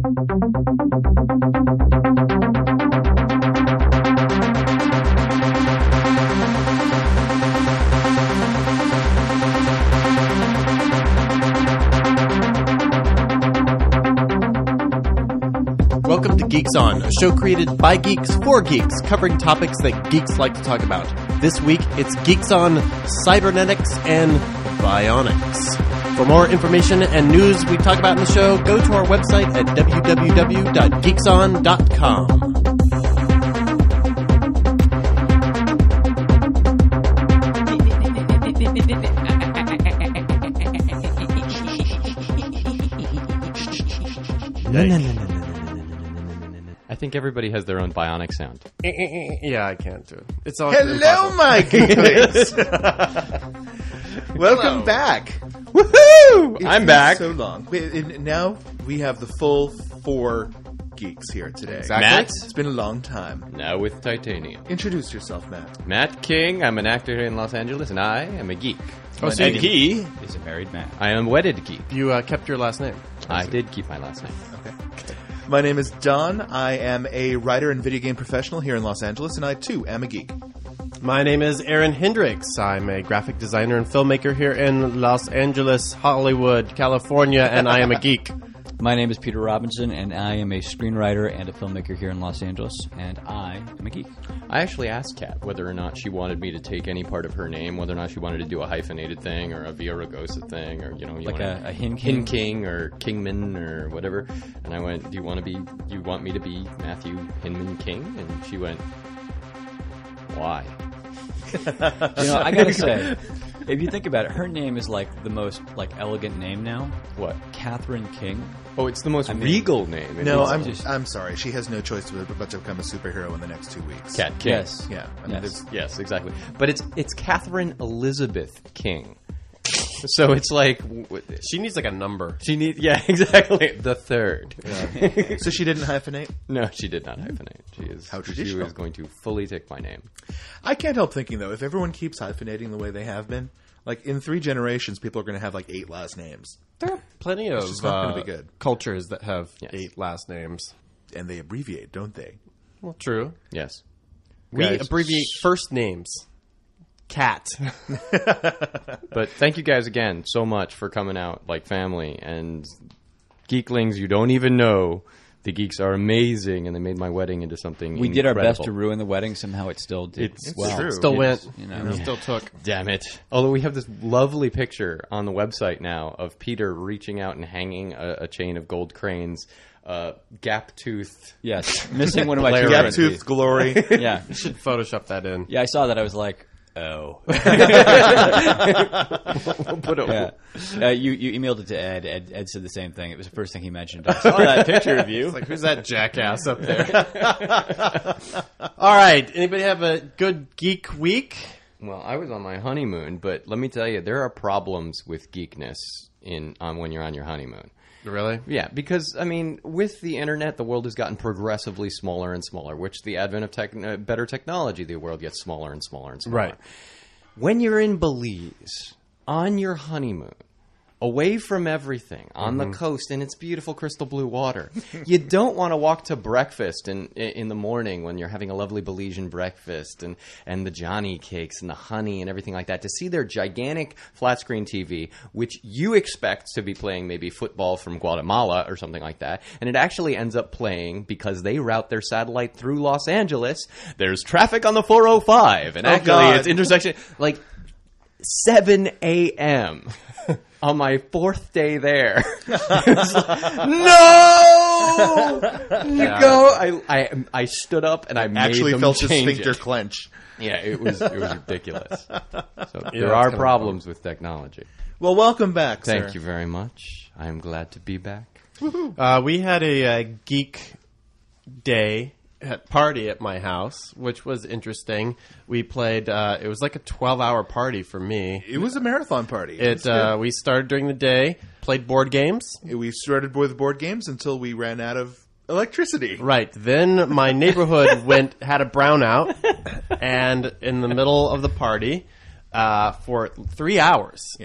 Welcome to Geeks On, a show created by geeks for geeks, covering topics that geeks like to talk about. This week, it's Geeks On Cybernetics and Bionics. For more information and news we talk about in the show, go to our website at www.geekson.com. No. I think everybody has their own bionic sound. Yeah, I can't do it. It's all Hello, impossible. my geeks! Welcome Hello. back. Woohoo! It's I'm been back. So long. And now we have the full 4 geeks here today. Exactly. Matt? It's been a long time. Now with titanium. Introduce yourself, Matt. Matt King, I'm an actor here in Los Angeles, and I am a geek. Oh, so and you- he is a married man. I am a wedded geek. You kept your last name. I did keep my last name. Okay. My name is Don. I am a writer and video game professional here in Los Angeles, and I, too, am a geek. My name is Aaron Hendricks. I'm a graphic designer and filmmaker here in Los Angeles, Hollywood, California, and I am a geek. My name is Peter Robinson, and I am a screenwriter and a filmmaker here in Los Angeles, and I am a geek. I actually asked Kat whether or not she wanted me to take any part of her name, whether or not she wanted to do a hyphenated thing or a Via Ragosa thing, or Like a Hin King? Hin King or Kingman or whatever. And I went, "Do you want me to be Matthew Hinman King?" And she went, "Why?" I gotta say, if you think about it, her name is like the most elegant name now. What? Catherine King. Oh, it's the most I mean- regal name. No, It's I'm sorry. She has no choice but to become a superhero in the next 2 weeks. Cat King. Yes. Yeah. I mean, Yes. there's- Yes, exactly. But it's Catherine Elizabeth King. So it's like She needs like a number. she need exactly the third. So she didn't hyphenate? No, she did not hyphenate. How She traditional. was going to fully take my name. I can't help thinking, though, if everyone keeps hyphenating the way they have been, like, in 3 generations, people are going to have, like, 8 last names. There are plenty of just not gonna be good. cultures that have Yes. 8 last names. And they abbreviate, don't they? Well, true. Yes. We Guys. abbreviate first names. Cat. But thank you guys again so much for coming out like family and geeklings you don't even know. The geeks are amazing, and they made my wedding into something We did our best to incredible. ruin the wedding. Somehow it still did It's well. true. Still went. You know. Still took. Damn it. Although we have this lovely picture on the website now of Peter reaching out and hanging a chain of gold cranes, gap-toothed. Yes, missing one of my Hilarious. children. Gap-toothed glory. Yeah, You should Photoshop that in. yeah. I saw that. I was like, oh. We'll put it. Yeah. You emailed it to Ed. Ed said the same thing. It was the first thing he mentioned. I saw that picture of you. Like, who's that jackass up there? All right. Anybody have a good geek week? Well, I was on my honeymoon, but let me tell you, there are problems with geekness when you're on your honeymoon. Really? Yeah, because, I mean, with the internet, the world has gotten progressively smaller and smaller, which the advent of better technology, the world gets smaller and smaller and smaller. Right. When you're in Belize, on your honeymoon, away from everything, on the coast, in its beautiful crystal blue water, you don't want to walk to breakfast in the morning when you're having a lovely Belizean breakfast and the Johnny cakes and the honey and everything like that, to see their gigantic flat screen TV, which you expect to be playing maybe football from Guatemala or something like that, and it actually ends up playing, because they route their satellite through Los Angeles, there's traffic on the 405, and actually God. it's intersection, like 7 a.m., on my 4th day there. It's like, no! Go! I stood up and I made Actually them felt his change sphincter it. clench. Yeah, it was ridiculous. So there it's are kinda problems with technology. Well, welcome back, sir. Thank you very much. I am glad to be back. We had a geek day party at my house, which was interesting. We played. It was like a 12-hour party for me. It was a marathon party. We started during the day, played board games. We started with board games until we ran out of electricity. Right. Then my neighborhood had a brownout, and in the middle of the party, for 3 hours. Yeah.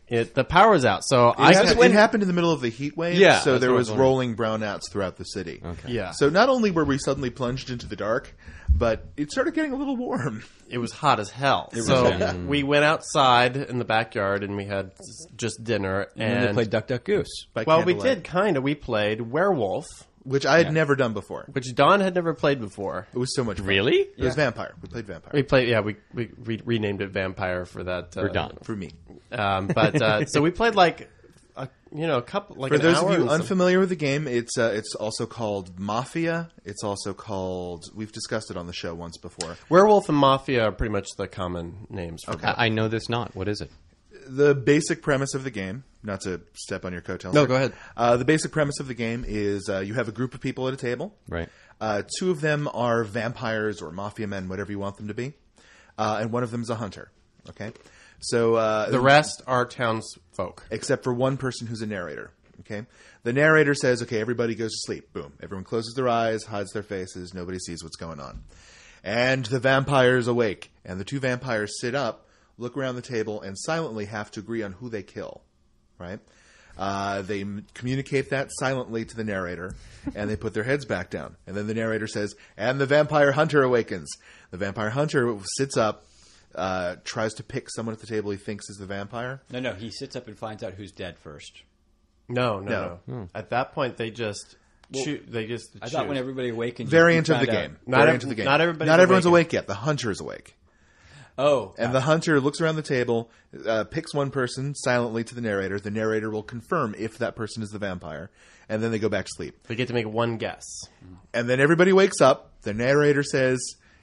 the power was out. So It happened in the middle of the heat wave, Yeah, so that's there what I was was wondering. rolling brownouts throughout the city. Okay. Yeah. So not only were we suddenly plunged into the dark, but it started getting a little warm. It was hot as hell. was, So yeah. we went outside in the backyard and we had just dinner. And then they played Duck Duck Goose. By well, we candlelight, did kind of. We played Werewolf, which I had never done before. which Don had never played before. It was so much fun. Really? It was Vampire. We played Vampire. We played, yeah. We renamed it Vampire for that. For Don. For me. But so we played like a couple like For an those hour of you and some- unfamiliar with the game, it's also called Mafia. It's also called. We've discussed it on the show once before. Werewolf and Mafia are pretty much the common names for that. I know this not. What is it? The basic premise of the game, not to step on your coattails. No, here. go ahead. The basic premise of the game is you have a group of people at a table. Right. Two of them are vampires or mafia men, whatever you want them to be, and one of them is a hunter. Okay, so The rest are townsfolk. except for one person who's a narrator. Okay, the narrator says, "Okay, everybody goes to sleep." Boom. Everyone closes their eyes, hides their faces. Nobody sees what's going on, and the vampires awake. And the two vampires sit up, look around the table, and silently have to agree on who they kill. Right? They communicate that silently to the narrator, and they put their heads back down. And then the narrator says, "And the vampire hunter awakens." The vampire hunter sits up, tries to pick someone at the table he thinks is the vampire. No, he sits up and finds out who's dead first. No. At that point, they just they just. I thought when everybody awakened, Variant you of the found out- game. Not Variant ev- of the game. not everybody's Not everyone's awakened. awake yet. The hunter is awake. Oh, And the hunter looks around the table, picks one person silently to the narrator. The narrator will confirm if that person is the vampire, and then they go back to sleep. They get to make one guess. And then everybody wakes up. The narrator says,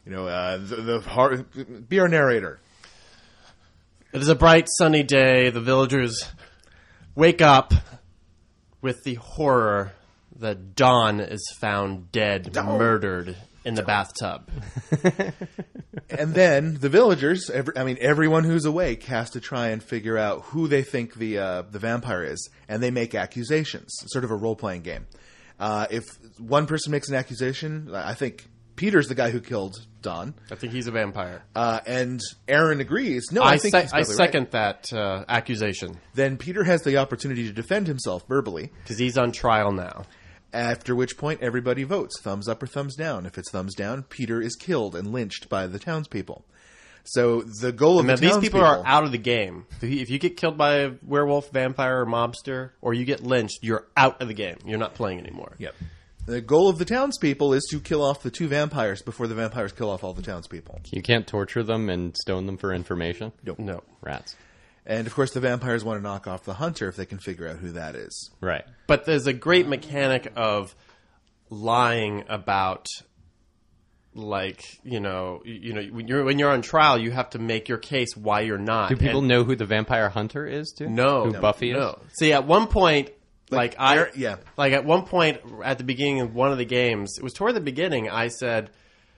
be our narrator. It is a bright, sunny day. The villagers wake up with the horror that Dawn is found dead, murdered in the bathtub. And then the villagers, everyone who's awake has to try and figure out who they think the vampire is, and they make accusations. Sort of a role-playing game. If one person makes an accusation, I think Peter's the guy who killed Don, I think he's a vampire. and Aaron agrees. No, I I think he's I probably second right. that accusation Then Peter has the opportunity to defend himself verbally. because he's on trial now. After which point, everybody votes thumbs up or thumbs down. If it's thumbs down, Peter is killed and lynched by the townspeople. So the goal of Now, the these townspeople, people are out of the game. If you get killed by a werewolf, vampire, or mobster, or you get lynched, you're out of the game. You're not playing anymore. Yep. The goal of the townspeople is to kill off the two vampires before the vampires kill off all the townspeople. You can't torture them and stone them for information? No. Rats. And of course, the vampires want to knock off the hunter if they can figure out who that is. Right. But there's a great mechanic of lying about, like, when you're on trial, you have to make your case why you're not. Do people And- know who the vampire hunter is, too? No. Who Buffy is? No. See, at one point, yeah. like at one point at the beginning of one of the games, it was toward the beginning. I said,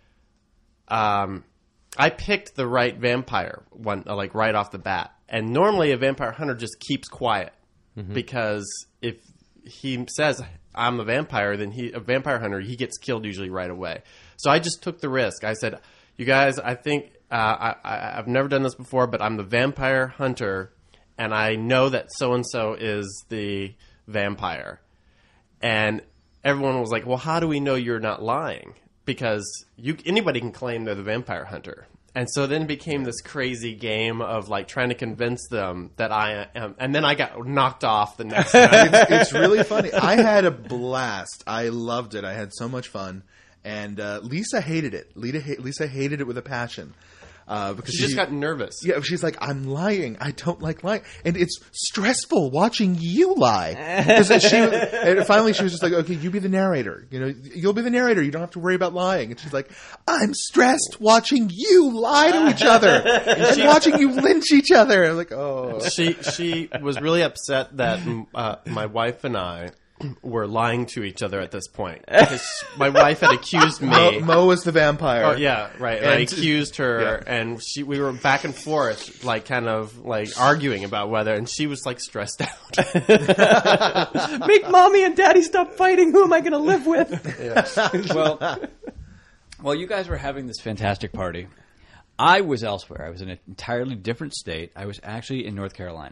I picked the right vampire one, like right off the bat. And normally a vampire hunter just keeps quiet because if he says I'm a vampire, then a vampire hunter, he gets killed usually right away. So I just took the risk. I said, you guys, I think I've never done this before, but I'm the vampire hunter, and I know that so-and-so is the vampire. And everyone was like, well, how do we know you're not lying? Because anybody can claim they're the vampire hunter. And so then it became this crazy game of like trying to convince them that I am. And then I got knocked off the next time. It's really funny. I had a blast. I loved it. I had so much fun. And Lisa hated it. Lisa hated it with a passion. Because She just got nervous. Yeah, she's like, I'm lying. I don't like lying, and it's stressful watching you lie. And finally, she was just like, okay, you be the narrator. You'll be the narrator. You don't have to worry about lying. And she's like, I'm stressed watching you lie to each other and watching you lynch each other. I'm like, oh. She was really upset that my wife and I were lying to each other at this point. Because my wife had accused me. Mo was the vampire. Oh yeah, right. And I And- accused her, yeah. and we were back and forth, like kind of like arguing about whether, and she was like stressed out. Make mommy and daddy stop fighting. Who am I going to live with? Well, you guys were having this fantastic party. I was elsewhere. I was in an entirely different state. I was actually in North Carolina.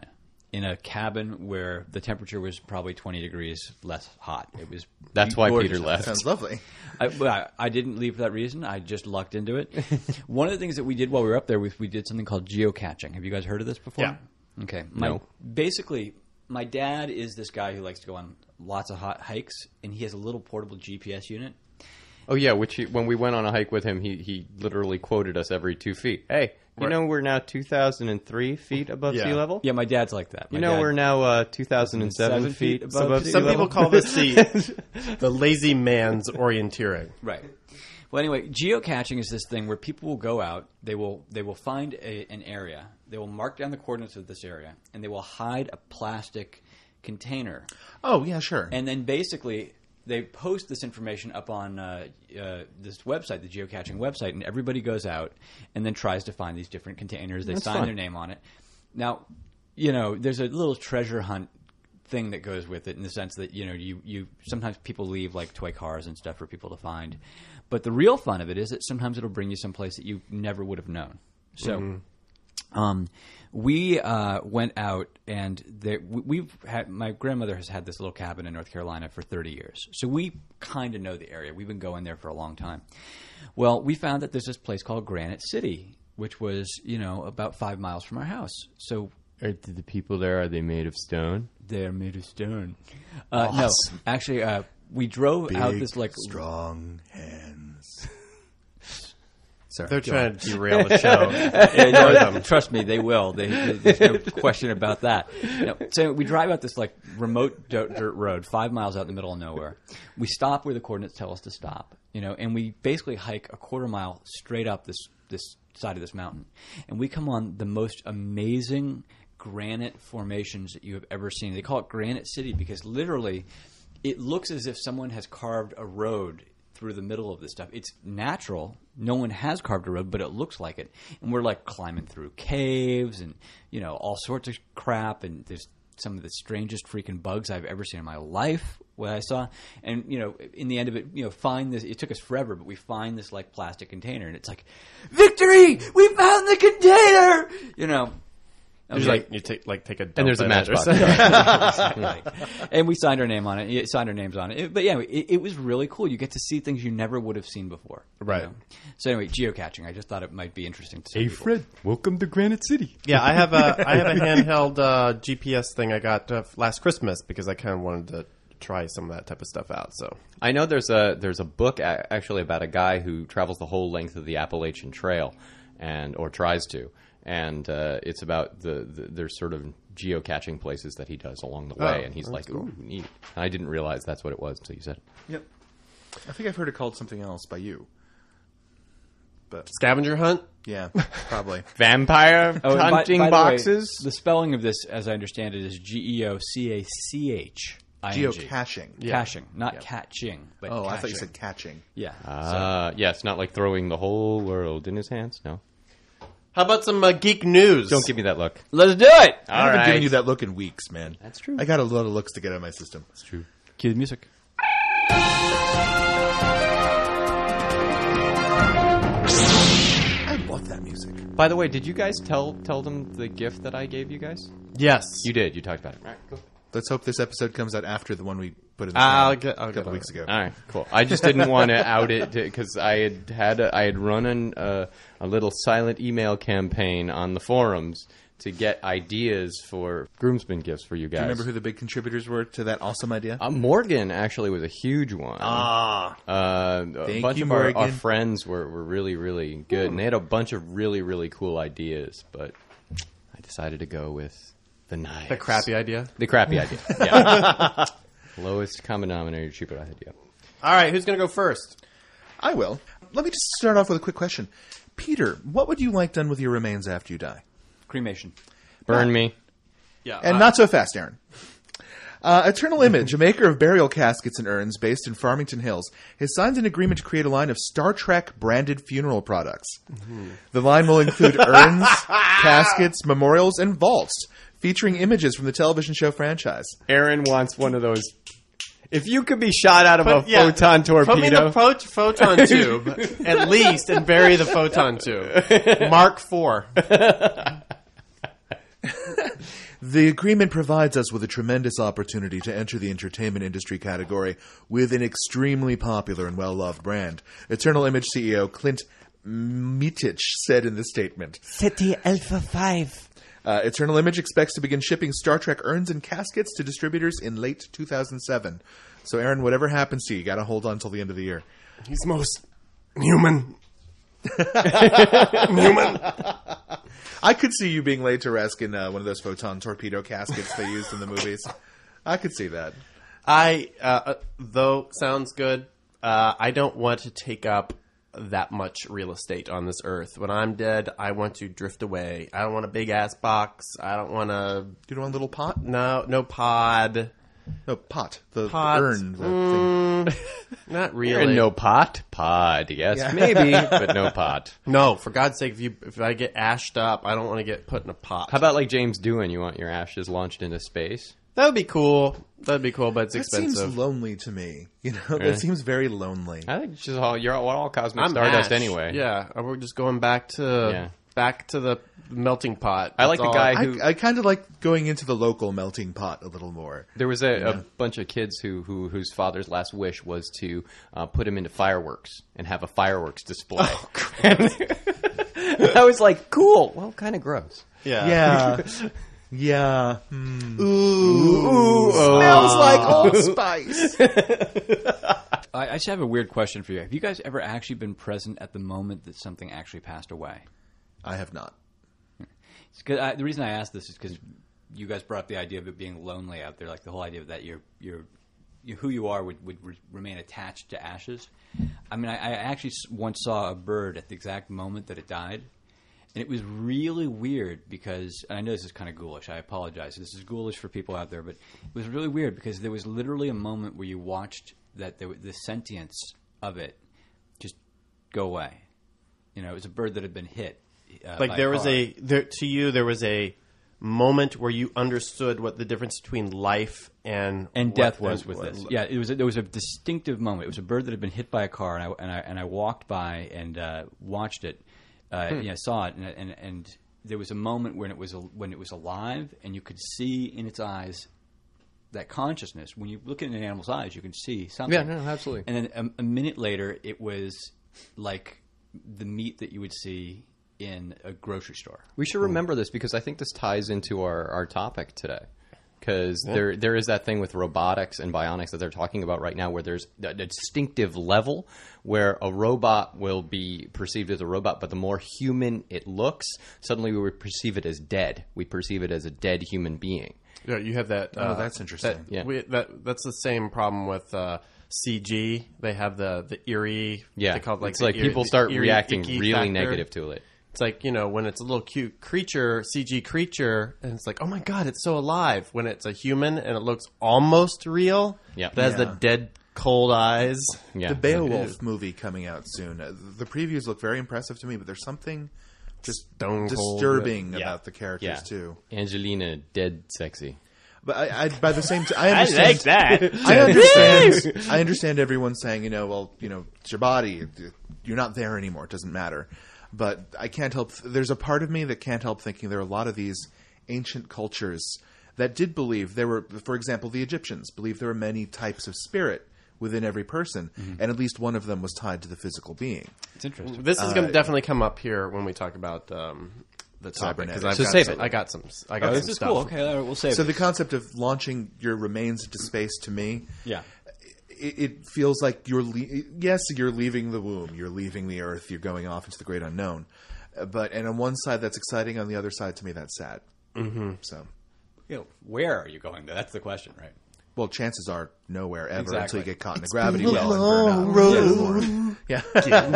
in a cabin where the temperature was probably 20 degrees less hot. It was That's why gorgeous. Peter left. Sounds lovely. I didn't leave for that reason. I just lucked into it. One of the things that we did while we were up there was we did something called geocaching. Have you guys heard of this before? Yeah. Okay. No. Basically, my dad is this guy who likes to go on lots of hot hikes, and he has a little portable GPS unit. Oh yeah, when we went on a hike with him, he literally quoted us every 2 feet. Hey, you know we're now 2,003 feet above sea level? Yeah, my dad's like that. You know we're now 2,007 feet above sea Some level? people call this the lazy man's orienteering. Right. Well, anyway, geocaching is this thing where people will go out. They will find an area. They will mark down the coordinates of this area, and they will hide a plastic container. Oh, yeah, sure. And then basically, they post this information up on this website, the geocaching website, and everybody goes out and then tries to find these different containers. They sign their name on it. Now, there's a little treasure hunt thing that goes with it in the sense that, you sometimes people leave like toy cars and stuff for people to find. But the real fun of it is that sometimes it'll bring you someplace that you never would have known. So we went out, and my grandmother has had this little cabin in North Carolina for 30 years. So we kind of know the area. We've been going there for a long time. Well, we found that there's this place called Granite City, which was, about 5 miles from our house. So Are the people there, are they made of stone? they're made of stone. No, actually, we drove out this strong hands. Sorry, They're go trying on. to derail the show. Trust me, they will. There's no question about that. So we drive out this remote dirt road, 5 miles out in the middle of nowhere. We stop where the coordinates tell us to stop, and we basically hike a quarter mile straight up this side of this mountain, and we come on the most amazing granite formations that you have ever seen. They call it Granite City because literally, it looks as if someone has carved a road through the middle of this stuff. It's natural. No one has carved a road, but it looks like it. And we're climbing through caves and, all sorts of crap. And there's some of the strangest freaking bugs I've ever seen in my life, what I saw. And, in the end of it, find this. It took us forever, but we find this plastic container. And it's like, victory! We found the container! Okay. You take a dump And there's a in it or matchbox. something. And we signed our name on it. Signed our names on it. But yeah, it was really cool. You get to see things you never would have seen before. Right. So anyway, geocaching. I just thought it might be interesting to see. Hey, Fred, welcome to Granite City. Yeah, I have a handheld GPS thing I got last Christmas because I kind of wanted to try some of that type of stuff out. So I know there's a book actually about a guy who travels the whole length of the Appalachian Trail, or tries to. And it's about there's sort of geocaching places that he does along the way, and he's like, cool. "Ooh, neat." And I didn't realize that's what it was until you said it. Yep. I think I've heard it called something else by you. But scavenger hunt. yeah, probably. Vampire Oh, and hunting by the boxes. way, the spelling of this, as I understand it, is GEOCACHING. Geocaching. Caching, not catching, but Oh, caching. I thought you said catching. Yeah. Yeah, it's not like throwing the whole world in his hands. No, How about some geek news? don't give me that look. Let's do it. I haven't right. given you that look in weeks, man. That's true. I got a lot of looks to get out of my system. That's true. Cue the music. I love that music. By the way, did you guys tell them the gift that I gave you guys? Yes. You did. You talked about it. All right, cool. Let's hope this episode comes out after the one we put in the I'll can get a couple on weeks it. ago. All right, cool. I just didn't want to out it because I had run a little silent email campaign on the forums to get ideas for groomsmen gifts for you guys. Do you remember who the big contributors were to that awesome idea? Morgan actually was a huge one. Ah, A Thank bunch you, of our Morgan. friends were really, really good, and they had a bunch of really, really cool ideas, but I decided to go with the knives. The crappy idea. The crappy idea. Yeah. Lowest common denominator, cheaper idea. All right, who's going to go first? I will. Let me just start off with a quick question. Peter, what would you like done with your remains after you die? Cremation. Burn me. Yeah. And not so fast, Aaron. Eternal Image, a maker of burial caskets and urns based in Farmington Hills, has signed an agreement to create a line of Star Trek branded funeral products. The line will include urns, caskets, memorials, and vaults featuring images from the television show franchise. Aaron wants one of those. If you could be shot out of a photon torpedo. Put me in the photon tube, at least, and bury the photon tube. Mark 4. The agreement provides us with a tremendous opportunity to enter the entertainment industry category with an extremely popular and well-loved brand. Eternal Image CEO Clint Mitich said in the statement. City Alpha 5. Eternal Image expects to begin shipping Star Trek urns and caskets to distributors in late 2007. So, Aaron, whatever happens to you, you got to hold on until the end of the year. He's most human. I could see you being laid to rest in one of those photon torpedo caskets they used in the movies. I could see that. Though sounds good, I don't want to take up that much real estate on this earth. When I'm dead, I want to drift away. I don't want a big ass box. I don't want a... You don't want a little pot? No pod. No, pot. The Pot. urn. The thing. Not really. And no pot? Pod, yes, maybe, but no pot. No, for God's sake, if I get ashed up, I don't want to get put in a pot. How about like James Doohan? You want your ashes launched into space? That would be cool. That'd be cool, but it's That expensive. seems lonely to me. You know, Really? that seems very lonely. I think it's just you're all cosmic I'm stardust ash. anyway. Yeah, we're just going back to the melting pot. I like That's the all. guy who I kind of like going into the local melting pot a little more. there was a bunch of kids whose father's last wish was to put him into fireworks and have a fireworks display. Oh, I was like, cool. Well, kind of gross. Yeah. Yeah. Ooh, Smells like Old Spice. I just have a weird question for you. Have you guys ever actually been present at the moment that something actually passed away? I have not. The reason I asked this is because you guys brought up the idea of it being lonely out there, like the whole idea of that who you are would remain attached to ashes. I mean, I actually once saw a bird at the exact moment that it died, and it was really weird because, and I know this is kind of ghoulish, I apologize. This is ghoulish for people out there, but it was really weird because there was literally a moment where you watched that the sentience of it just go away. You know, it was a bird that had been hit. Like there was there was a moment where you understood what the difference between life and death was with this. Yeah, there was a distinctive moment. It was a bird that had been hit by a car, and I walked by and watched it. Saw it, and there was a moment when it was alive, and you could see in its eyes that consciousness. When you look in an animal's eyes, you can see something. Yeah, no, absolutely. And then a minute later, it was like the meat that you would see in a grocery store. We should remember this because I think this ties into our topic today. Because there is that thing with robotics and bionics that they're talking about right now where there's a distinctive level where a robot will be perceived as a robot, but the more human it looks, suddenly we would perceive it as dead. We perceive it as a dead human being. Yeah, you have that. Oh, that's interesting. That's the same problem with CG. They have the eerie. Yeah, they call it, like, it's like eerie, people start eerie, reacting icky really factor. negative to it. It's like, you know, when it's a little cute creature, CG creature, and it's like, oh my God, it's so alive. When it's a human and it looks almost real, Yeah. it has the dead, cold eyes. Yeah. The Beowulf movie coming out soon. The previews look very impressive to me, but there's something just Stone cold. disturbing Yeah. about the characters Yeah. too. Angelina, dead sexy. But I by the same time, I understand. that. I understand. I understand everyone saying, it's your body. You're not there anymore. It doesn't matter. But I can't help. There's a part of me that can't help thinking there are a lot of these ancient cultures that did believe there were, for example, the Egyptians believed there were many types of spirit within every person, and at least one of them was tied to the physical being. It's interesting. This is going to definitely come up here when we talk about the topic. Cybernetics. I've So got save some, it. I got some This is stuff. cool. Okay, all right, we'll save So it. the concept of launching your remains into space, to me, Yeah. it feels like you're leaving the womb, you're leaving the earth, you're going off into the great unknown. And on one side that's exciting, on the other side to me that's sad. Mm-hmm. So, Where are you going? That's the question, right? well, chances are nowhere ever Exactly. until you get caught in a gravity well and burn out. Yeah.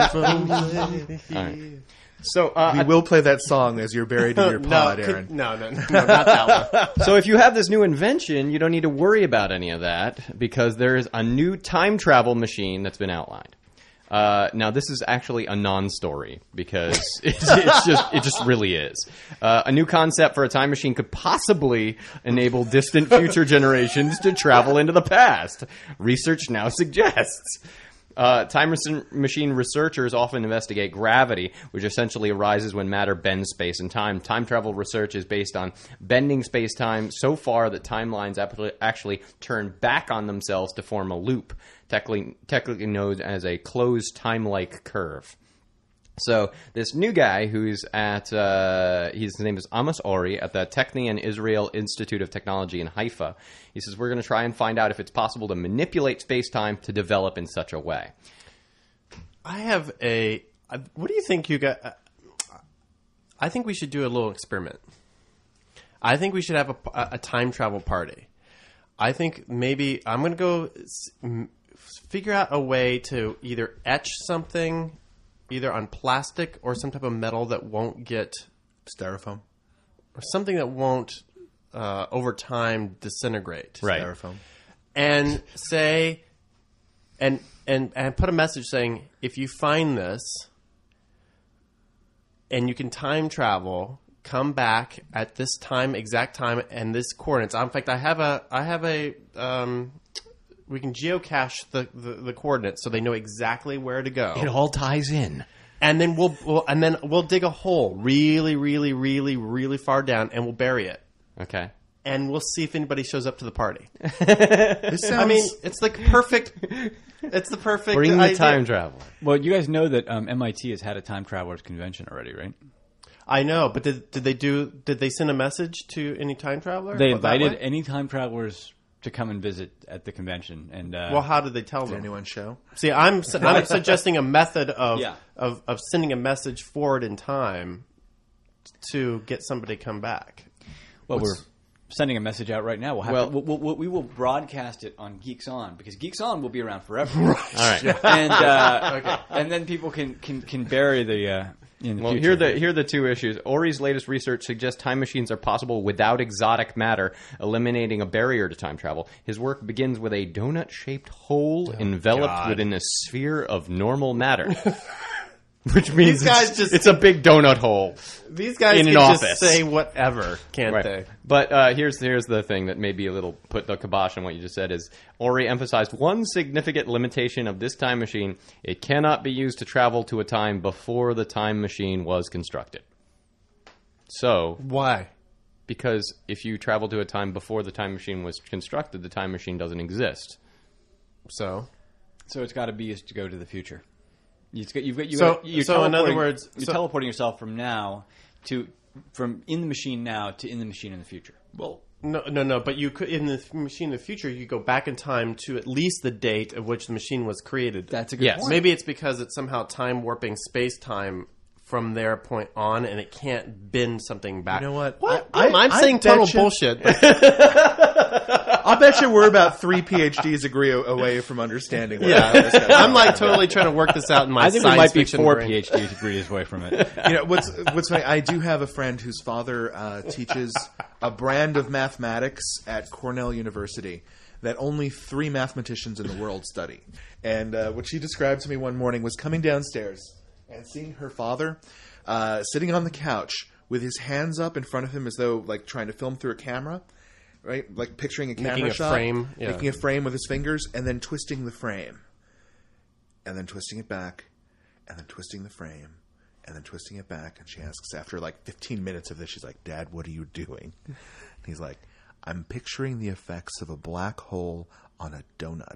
All right. So We will play that song as you're buried in your pod, Aaron. No, not that one. So if you have this new invention, you don't need to worry about any of that because there is a new time travel machine that's been outlined. Now this is actually a non-story because it just really is. A new concept for a time machine could possibly enable distant future generations to travel into the past. Research now suggests. Machine researchers often investigate gravity, which essentially arises when matter bends space and time. Time travel research is based on bending space-time so far that timelines actually turn back on themselves to form a loop, technically known as a closed time-like curve. So this new guy who's at, his name is Amos Ori at the Technion Israel Institute of Technology in Haifa. He says, we're going to try and find out if it's possible to manipulate space-time to develop in such a way. I have what do you think you got? I think we should do a little experiment. I think we should have a time travel party. I think maybe I'm going to go figure out a way to either etch something either on plastic or some type of metal that won't get Styrofoam. or something that won't over time disintegrate. Right. Styrofoam. And say and put a message saying, if you find this and you can time travel, come back at this time, exact time, and this coordinates. In fact, I have a we can geocache the coordinates so they know exactly where to go. It all ties in. And then we'll dig a hole really, really, really, really far down, and we'll bury it. Okay. And we'll see if anybody shows up to the party. This sounds, I mean, it's like perfect. It's the perfect. Bring the idea. time travel. Well, you guys know that MIT has had a time travelers convention already, right? I know, but did they send a message to any time traveler? They that invited way? any time travelers to come and visit at the convention, and Well, how did they tell did them? anyone show? See, I'm suggesting a method of, Yeah. of sending a message forward in time to get somebody to come back. well, we're sending a message out right now. We will broadcast it on Geeks On because Geeks On will be around forever. All right. And then people can bury the. In the Well, future. here are the two issues. Ori's latest research suggests time machines are possible without exotic matter, eliminating a barrier to time travel. His work begins with a donut-shaped hole enveloped God. within a sphere of normal matter. Which means These guys it's a big donut hole. These guys In can an just office. say whatever, can't Right. they? But here's the thing that maybe a little put the kibosh on what you just said is Ori emphasized one significant limitation of this time machine. It cannot be used to travel to a time before the time machine was constructed. So, Why? because if you travel to a time before the time machine was constructed, the time machine doesn't exist. So it's got to be used to go to the future. You're So in teleporting- other words, you're so- teleporting yourself from in the machine now to in the machine in the future. well, no. But you could in the machine in the future, you go back in time to at least the date of which the machine was created. That's a good Yes. point. Maybe it's because it's somehow time warping space time from their point on, and it can't bend something back. You know what? What? I I'm saying total betcha- bullshit. I'll bet you we're about 3 PhDs away from understanding. What Yeah, I'm like totally trying to work this out in my I think we science might be fiction 4 brain. PhD degrees away from it. You know what's funny? I do have a friend whose father teaches a brand of mathematics at Cornell University that only 3 mathematicians in the world study. And what she described to me one morning was coming downstairs and seeing her father sitting on the couch with his hands up in front of him as though like trying to film through a camera. Right, like picturing a camera Making a shot, frame, yeah. making a frame with his fingers, and then twisting the frame, and then twisting it back, and then twisting the frame, and then twisting it back. And she asks, after like 15 minutes of this, she's like, "Dad, what are you doing?" And he's like, "I'm picturing the effects of a black hole on a donut."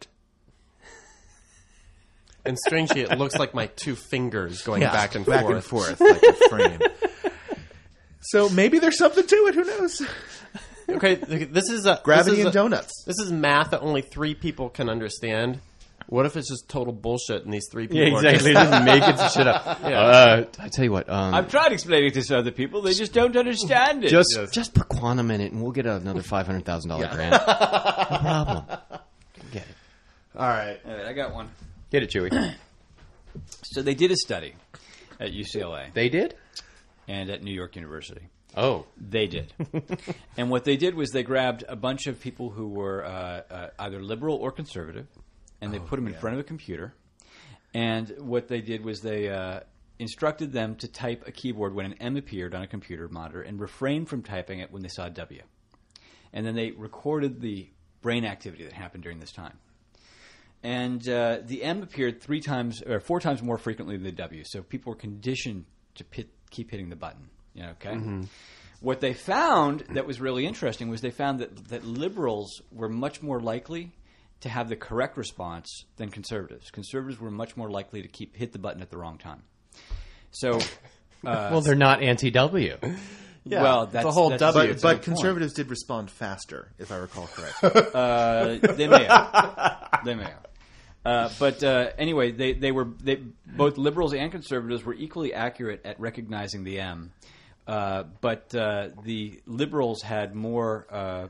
And strangely, it looks like my 2 fingers going back and forth. like a frame. So maybe there's something to it. Who knows? Okay, this is a Gravity this is and donuts. This is math that only 3 people can understand. What if it's just total bullshit and these 3 people? Yeah, exactly. Just make it shit up. I tell you what. I've tried explaining this to other people; they just don't understand it. Just put quantum in it, and we'll get another $500,000 grant. No problem. Get it. All right. All right, I got one. Get it, Chewy. So they did a study at UCLA They did? and at New York University. Oh. They did. And what they did was they grabbed a bunch of people who were either liberal or conservative, and they put them in front of a computer. And what they did was they instructed them to type a keyboard when an M appeared on a computer monitor and refrain from typing it when they saw a W. And then they recorded the brain activity that happened during this time. And the M appeared 4 times more frequently than the W. So people were conditioned to keep hitting the button. Okay. Mm-hmm. What they found that was really interesting was they found that liberals were much more likely to have the correct response than conservatives. Conservatives were much more likely to hit the button at the wrong time. So, well, they're not anti-W. Yeah, well, that's the whole that's W. But conservatives did respond faster, if I recall correctly. They may have. They may have. But anyway, they both liberals and conservatives were equally accurate at recognizing the M. But the liberals had more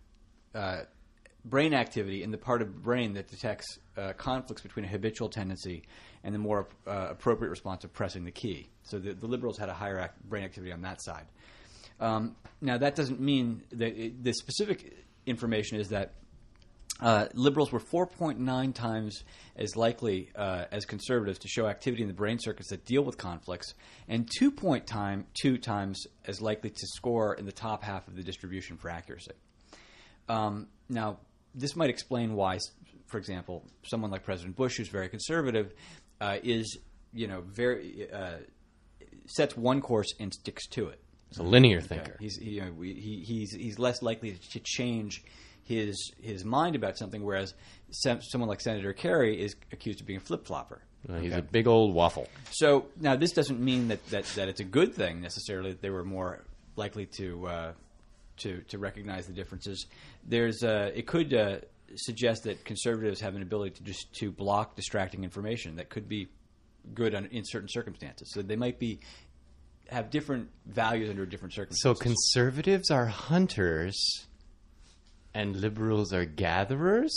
brain activity in the part of the brain that detects conflicts between a habitual tendency and the more appropriate response of pressing the key. So the liberals had a higher brain activity on that side. Now, that doesn't mean that the specific information is that liberals were 4.9 times as likely as conservatives to show activity in the brain circuits that deal with conflicts, and 2.2 times as likely to score in the top half of the distribution for accuracy. Now, this might explain why, for example, someone like President Bush, who's very conservative, is very sets one course and sticks to it. He's a linear thinker. He's less likely to change his mind about something, whereas someone like Senator Kerry is accused of being a flip-flopper. He's a big old waffle. So now this doesn't mean that it's a good thing necessarily that they were more likely to recognize the differences. It could suggest that conservatives have an ability to block distracting information that could be good in certain circumstances. So they might have different values under different circumstances. So conservatives are hunters and liberals are gatherers?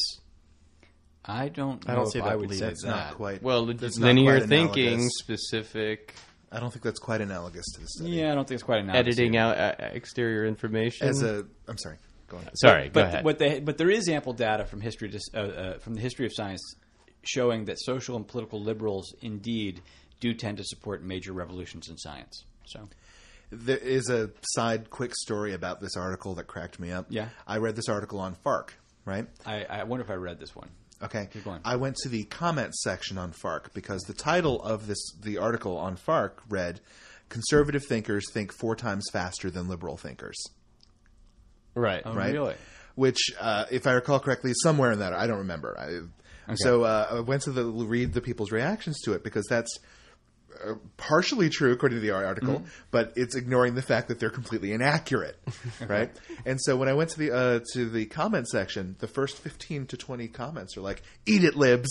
I don't know see if that I would lead. say That's that. not quite. Well, that's not linear quite thinking, analogous. specific I don't think that's quite analogous to the study. Yeah, I don't think it's quite analogous. editing out exterior information. I'm sorry. Go on. Sorry, go ahead. But there is ample data from history from the history of science showing that social and political liberals indeed do tend to support major revolutions in science. So There is a side quick story about this article that cracked me up. Yeah. I read this article on FARC, right? I wonder if I read this one. Okay. Keep going. I went to the comments section on FARC because the title of the article on FARC read, "Conservative thinkers think 4 times faster than liberal thinkers." Right. Oh, Right? really? Which, if I recall correctly, is somewhere in that. I don't remember. So I went to read the people's reactions to it because that's partially true according to the article, but it's ignoring the fact that they're completely inaccurate, right? And so when I went to the comment section, the first 15 to 20 comments are like, "Eat it, libs."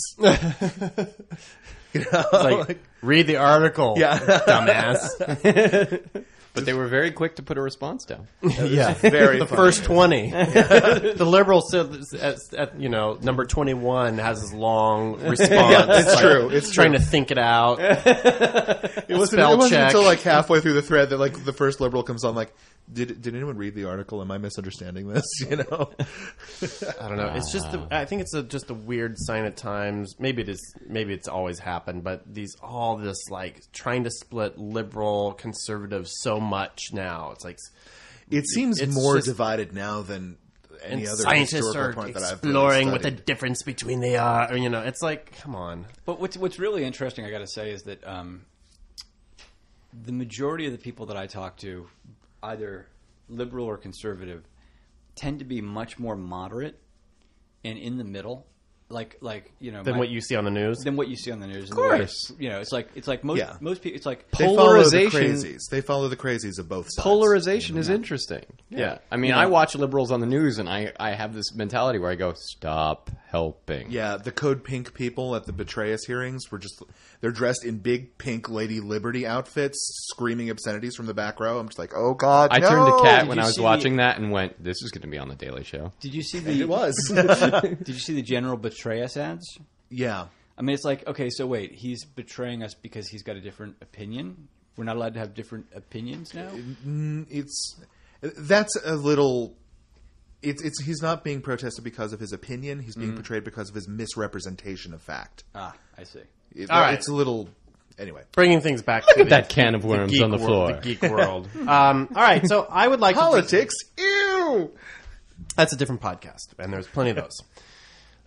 Like, read the article, Yeah. dumbass. But they were very quick to put a response down. Yeah, Very the funny. first 20. The liberal said, at number 21 has this long response. It's true. It's trying true. to think it out. It wasn't until like halfway through the thread that like the first liberal comes on like, did anyone read the article? Am I misunderstanding this? I don't know. It's just I think it's just a weird sign of times. Maybe it's always happened, but this like trying to split liberal conservative so much now. It's like It seems it's more just- divided now than any and other scientists historical are point that I've exploring really what the studied. difference between they are. It's like, come on. But what's really interesting, I got to say, is that the majority of the people that I talk to, either liberal or conservative, tend to be much more moderate and in the middle, like Than what you see on the news. than what you see on the news. Of course. it's like most Yeah. most people. It's like They follow the Polarization- crazies. They follow the crazies of both sides. Polarization is interesting. Yeah. I mean, I watch liberals on the news, and I have this mentality where I go, stop helping. Yeah, the Code Pink people at the Betray Us hearings they're dressed in big pink Lady Liberty outfits, screaming obscenities from the back row. I'm just like, oh God, I no! turned to Kat Did when you I was see watching that and went, this is going to be on the Daily Show. did you see And it was. did you see the General Betray Us ads? Yeah. I mean, it's like, okay, so wait, he's betraying us because he's got a different opinion? We're not allowed to have different opinions now? That's a little... He's not being protested because of his opinion. He's being portrayed because of his misrepresentation of fact. Ah, I see. All right. It's a little... Anyway. Bringing things back to That can of worms geek on the floor. the geek world. All right, so I would like Politics? Ew! That's a different podcast, and there's plenty of those.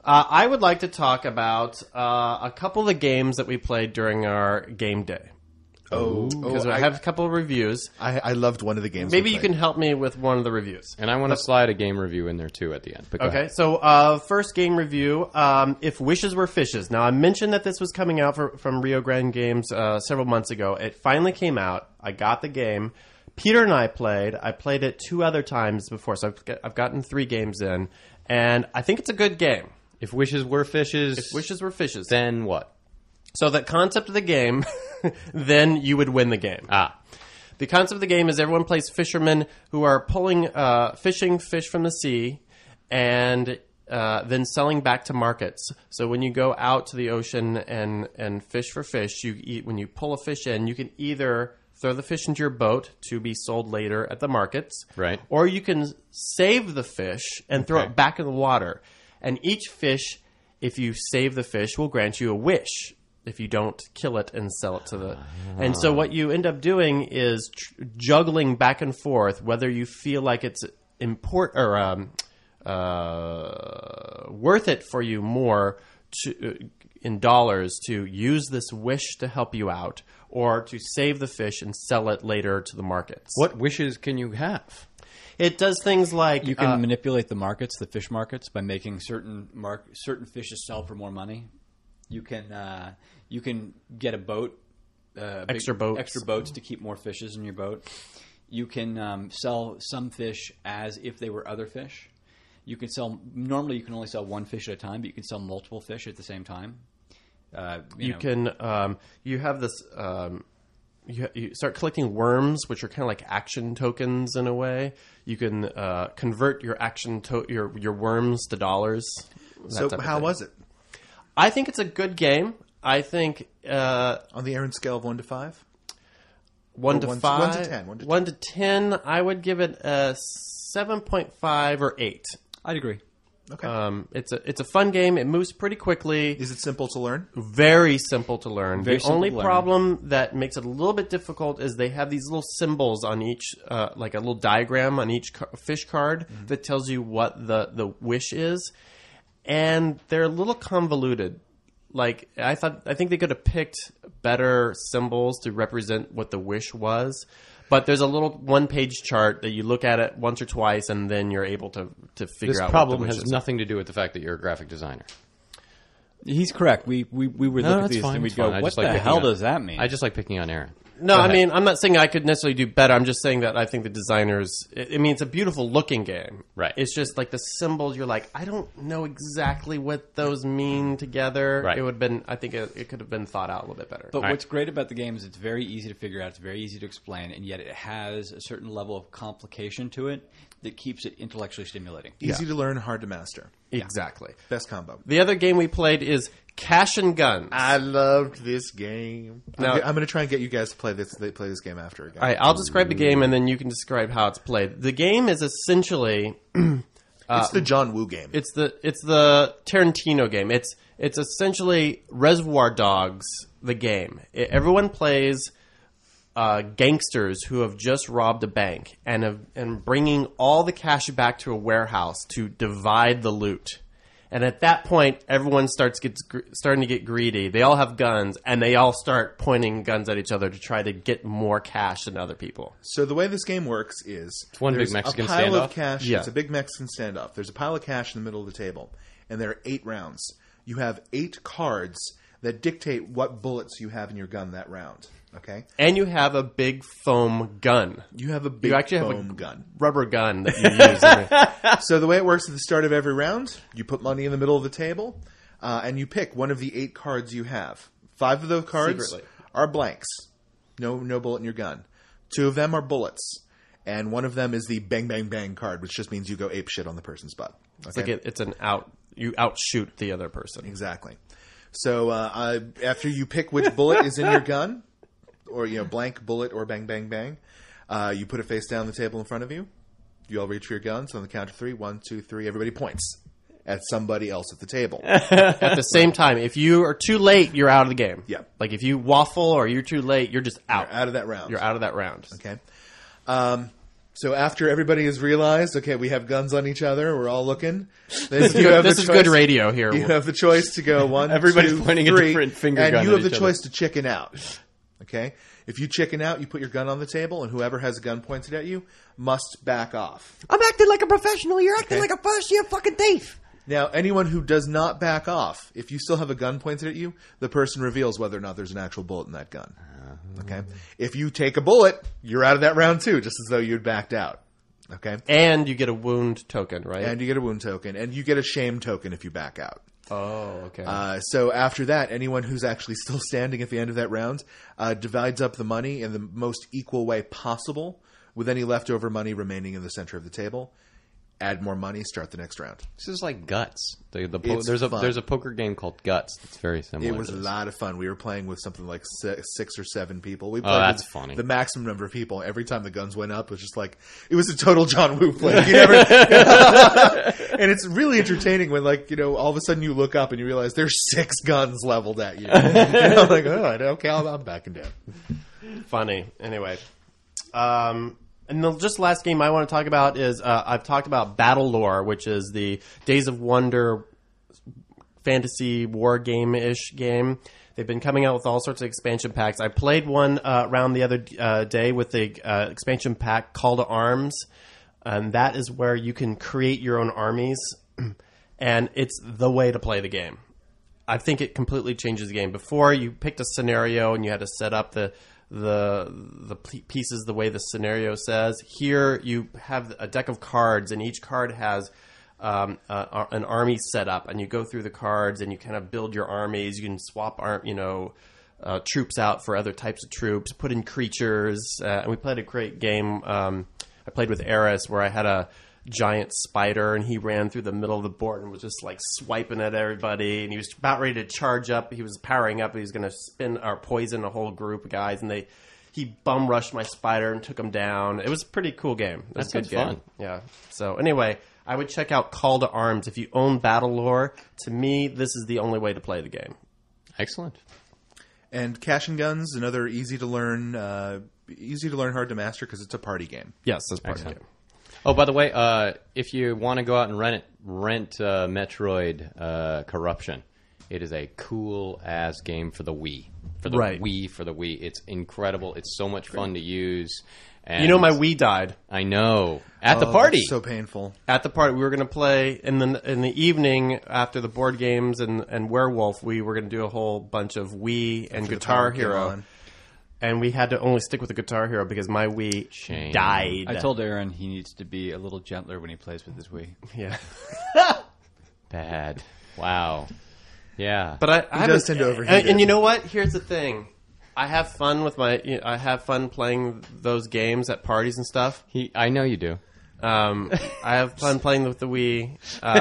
I would like to talk about a couple of the games that we played during our game day. Because I have a couple of reviews. I loved one of the games. Maybe we you played. can help me with one of the reviews. And I want to slide a game review in there too at the end. But go Okay, ahead. so first game review, If Wishes Were Fishes. Now, I mentioned that this was coming out from Rio Grande Games several months ago. It finally came out. I got the game. Peter and I played. I played it 2 other times before, so I've gotten 3 games in. And I think it's a good game. If wishes were fishes, If Wishes Were Fishes. then what? So the concept of the game, then you would win the game. The concept of the game is everyone plays fishermen who are fishing fish from the sea and then selling back to markets. So when you go out to the ocean and fish for fish, when you pull a fish in, you can either throw the fish into your boat to be sold later at the markets, Right. or you can save the fish and throw it back in the water. And each fish, if you save the fish, will grant you a wish if you don't kill it and sell it to the... And so what you end up doing is juggling back and forth whether you feel like it's worth it for you more in dollars to use this wish to help you out or to save the fish and sell it later to the markets. What wishes can you have? It does things like... You can manipulate the markets, the fish markets, by making certain fishes sell for more money. You can get a boat, Extra boats to keep more fishes in your boat. You can sell some fish as if they were other fish. You can sell. Normally, you can only sell one fish at a time, but you can sell multiple fish at the same time. You have this. You start collecting worms, which are kind of like action tokens in a way. You can convert your your worms to dollars. So how was it? I think it's a good game. I think On the Aaron scale of 1 to 5? 1 to 5. 1 to 10. 1 to 10. I would give it a 7.5 or 8. I'd agree. Okay. It's a fun game. It moves pretty quickly. Is it simple to learn? Very simple to learn. Very The simple only to learn. problem that makes it a little bit difficult is they have these little symbols on each, like a little diagram on each fish card that tells you what the wish is, and they're a little convoluted. Like I think they could have picked better symbols to represent what the wish was. But there's a little 1-page chart that you look at it once or twice, and then you're able to figure This out. problem what the wish has is. nothing to do with the fact that you're a graphic designer. He's correct. We would look at that's these fine, and it's we'd go, fine. I what just like the picking hell on- does that mean? I just like picking on Aaron. No, Go I ahead. mean, I'm not saying I could necessarily do better. I'm just saying that I think the designers... I mean, it's a beautiful looking game. Right. It's just like the symbols, you're like, I don't know exactly what those mean together. Right. It would have been... I think it could have been thought out a little bit better. But All what's great about the game is it's very easy to figure out, it's very easy to explain, and yet it has a certain level of complication to it that keeps it intellectually stimulating. Easy to learn, hard to master. Exactly. Best combo. The other game we played is Cash and Guns. I loved this game. Now- I'm going to try and get you guys to play this game after again. All right, I'll describe the game, and then you can describe how it's played. The game is essentially... It's the John Woo game. It's the Tarantino game. It's essentially Reservoir Dogs, the game. Everyone plays gangsters who have just robbed a bank and bringing all the cash back to a warehouse to divide the loot. And at that point, everyone starting to get greedy. They all have guns, and they all start pointing guns at each other to try to get more cash than other people. So the way this game works is one there's big Mexican a pile standoff? of cash. Yeah. It's a big Mexican standoff. There's a pile of cash in the middle of the table, and there are 8 rounds. You have 8 cards that dictate what bullets you have in your gun that round. Okay, And you have a big foam gun. you have a big You actually have foam a gun. rubber gun that you use. So the way it works at the start of every round, you put money in the middle of the table, and you pick one of the 8 cards you have. 5 of those cards Secretly. are blanks. No bullet in your gun. 2 of them are bullets. And one of them is the bang, bang, bang card, which just means you go ape shit on the person's butt. It's like you outshoot the other person. Exactly. So after you pick which bullet is in your gun, or blank bullet or bang, bang, bang, you put it face down on the table in front of you. You all reach for your guns on the count of 3. 1, 2, 3. Everybody points at somebody else at the table. At the same time, if you are too late, you're out of the game. Yeah. Like if you waffle or you're too late, you're just out. You're out of that round. You're out of that round. Okay. So after everybody has realized, okay, we have guns on each other, we're all looking. Then This is good radio here. You have the choice to go 1, Everybody's 2, pointing a 3, different finger and gun you at have the each choice to chicken out. Okay, if you chicken out, you put your gun on the table, and whoever has a gun pointed at you must back off. I'm acting like a professional. You're acting like a first-year fucking thief. Now, anyone who does not back off, if you still have a gun pointed at you, the person reveals whether or not there's an actual bullet in that gun. Okay, if you take a bullet, you're out of that round too, just as though you'd backed out. Okay, And you get a wound token, right? and you get a wound token, and you get a shame token if you back out. oh, okay. So after that, anyone who's actually still standing at the end of that round divides up the money in the most equal way possible, with any leftover money remaining in the center of the table. Add more money, start the next round. This is like Guts. It's There's fun. a poker game called Guts that's very similar. It was to a this. lot of fun. We were playing with something like 6 or 7 people. We played that's with funny. the maximum number of people. Every time the guns went up, it was just like it was a total John Woo play. You never, and it's really entertaining when, like, all of a sudden you look up and you realize there's 6 guns leveled at you. And I'm like, oh, okay, I'm backing down. Funny. Anyway. And the just last game I want to talk about is I've talked about Battle Lore, which is the Days of Wonder fantasy war game-ish game. They've been coming out with all sorts of expansion packs. I played one around the other day with the expansion pack Call to Arms, and that is where you can create your own armies, and it's the way to play the game. I think it completely changes the game. Before, you picked a scenario and you had to set up the pieces the way the scenario says. Here you have a deck of cards, and each card has an army set up, and you go through the cards and you kind of build your armies. You can swap troops out for other types of troops, put in creatures, and we played a great game. I played with Eris where I had a giant spider, and he ran through the middle of the board and was just like swiping at everybody, and he was about ready to charge up. He was powering up. He was going to spin or poison a whole group of guys, and he bum rushed my spider and took him down. It was a pretty cool game. It was That a good sounds game. fun. Yeah. So anyway, I would check out Call to Arms if you own Battle Lore. To me, this is the only way to play the game. Excellent. And Cash and Guns, another easy to learn, hard to master because it's a party game. Yes, that's part of the Excellent. game. Oh, by the way, if you want to go out and rent Metroid Corruption, it is a cool-ass game for the Wii. For the Wii. It's incredible. It's so much fun to use. And My Wii died. I know. At the Oh, party. that's so painful. At the party, we were going to play in the evening after the board games and Werewolf. We were going to do a whole bunch of Wii and After the Guitar power came Hero, on. and we had to only stick with the Guitar Hero because my Wii Shame. died. I told Aaron he needs to be a little gentler when he plays with his Wii. yeah, Bad. Wow. Yeah. but I does haven't- tend to overheat And it. you know what? Here's the thing. I have fun with I have fun playing those games at parties and stuff. I know you do. I have fun playing with the Wii,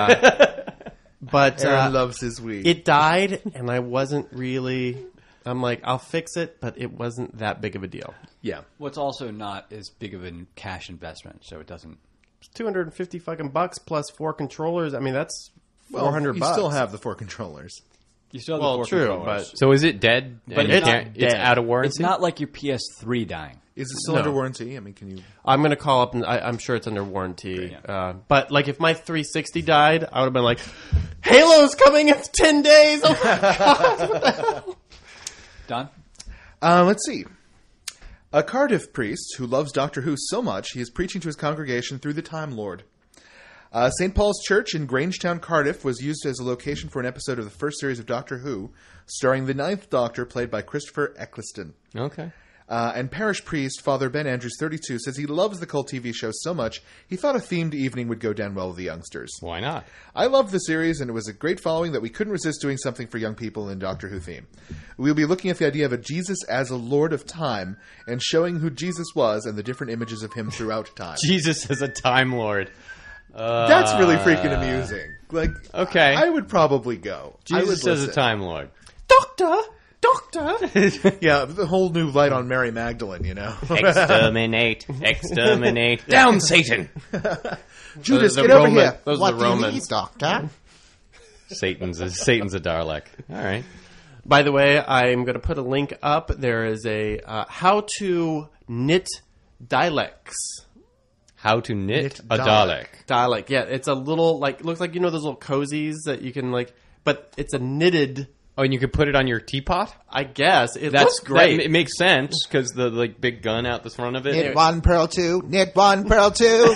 but Aaron loves his Wii. it died, and I wasn't really. I'm like, I'll fix it, but it wasn't that big of a deal. yeah. What's also not as big of a cash investment, so it doesn't. It's $250 fucking bucks plus 4 controllers. I mean, that's Well, $400. you still have the 4 controllers. You still have Well, the 4 true, controllers. but So is it dead? But And you it's can't- dead. It's out of warranty? It's not like your PS3 dying. Is it still No. under warranty? I mean, can you... I'm going to call up, and I'm sure it's under warranty. Yeah. But like, if my 360 died, I would have been like, Halo's coming in 10 days. Oh my God. Don? Let's see. A Cardiff priest who loves Doctor Who so much he is preaching to his congregation through the Time Lord. St. Paul's Church in Grangetown, Cardiff was used as a location for an episode of the first series of Doctor Who, starring the 9th Doctor, played by Christopher Eccleston. Okay. And parish priest Father Ben Andrews, 32, says he loves the cult TV show so much he thought a themed evening would go down well with the youngsters. Why not? I loved the series, and it was a great following that we couldn't resist doing something for young people in Doctor Who theme. We'll be looking at the idea of a Jesus as a Lord of Time and showing who Jesus was and the different images of him throughout time. Jesus is a Time Lord. That's really freaking amusing. Like, Okay. I would probably go. I would Jesus is a listen. Time Lord. Doctor! Yeah, the whole new light on Mary Magdalene, you know. Exterminate. Exterminate. Down, Satan! Judas, The get over Roman- here. Those are the Romans. Doctor? Satan's a Dalek. All right. By the way, I'm going to put a link up. There is a how to knit Dialects. How to knit a Dalek. Dalek. Dalek. Yeah, it's a little like looks like those little cozies that you can like, but it's a knitted. Oh, and you could put it on your teapot? I guess it That's looks great. It makes sense because the like big gun out the front of it. Knit one, purl two. Knit one, purl two.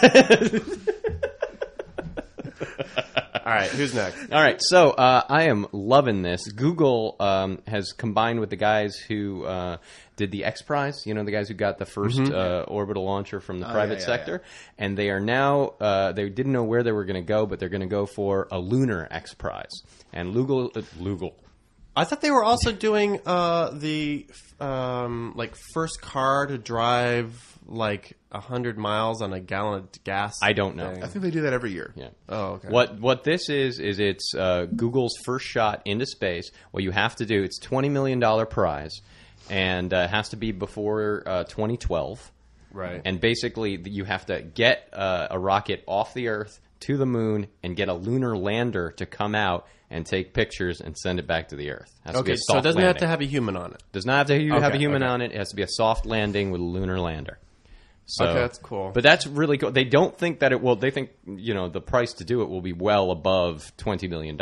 All right, who's next? All right, so I am loving this. Google has combined with the guys who did the X Prize, the guys who got the first orbital launcher from the private sector, and they are now, they didn't know where they were going to go, but they're going to go for a lunar X Prize. And Google. I thought they were also doing the like first car to drive like 100 miles on a gallon of gas. I don't know. I think they do that every year. Yeah. Oh, okay. What this is it's Google's first shot into space. What you have to do, it's $20 million prize, and it has to be before 2012. Right. And basically, you have to get a rocket off the Earth to the moon and get a lunar lander to come out and take pictures and send it back to the Earth. Has to be Okay, a so it soft doesn't have landing. to have a human on it. Does not have to have a Okay, human okay. on it. It has to be a soft landing with a lunar lander. So, Okay, that's cool. But that's really cool. They don't think that it will. They think the price to do it will be well above $20 million.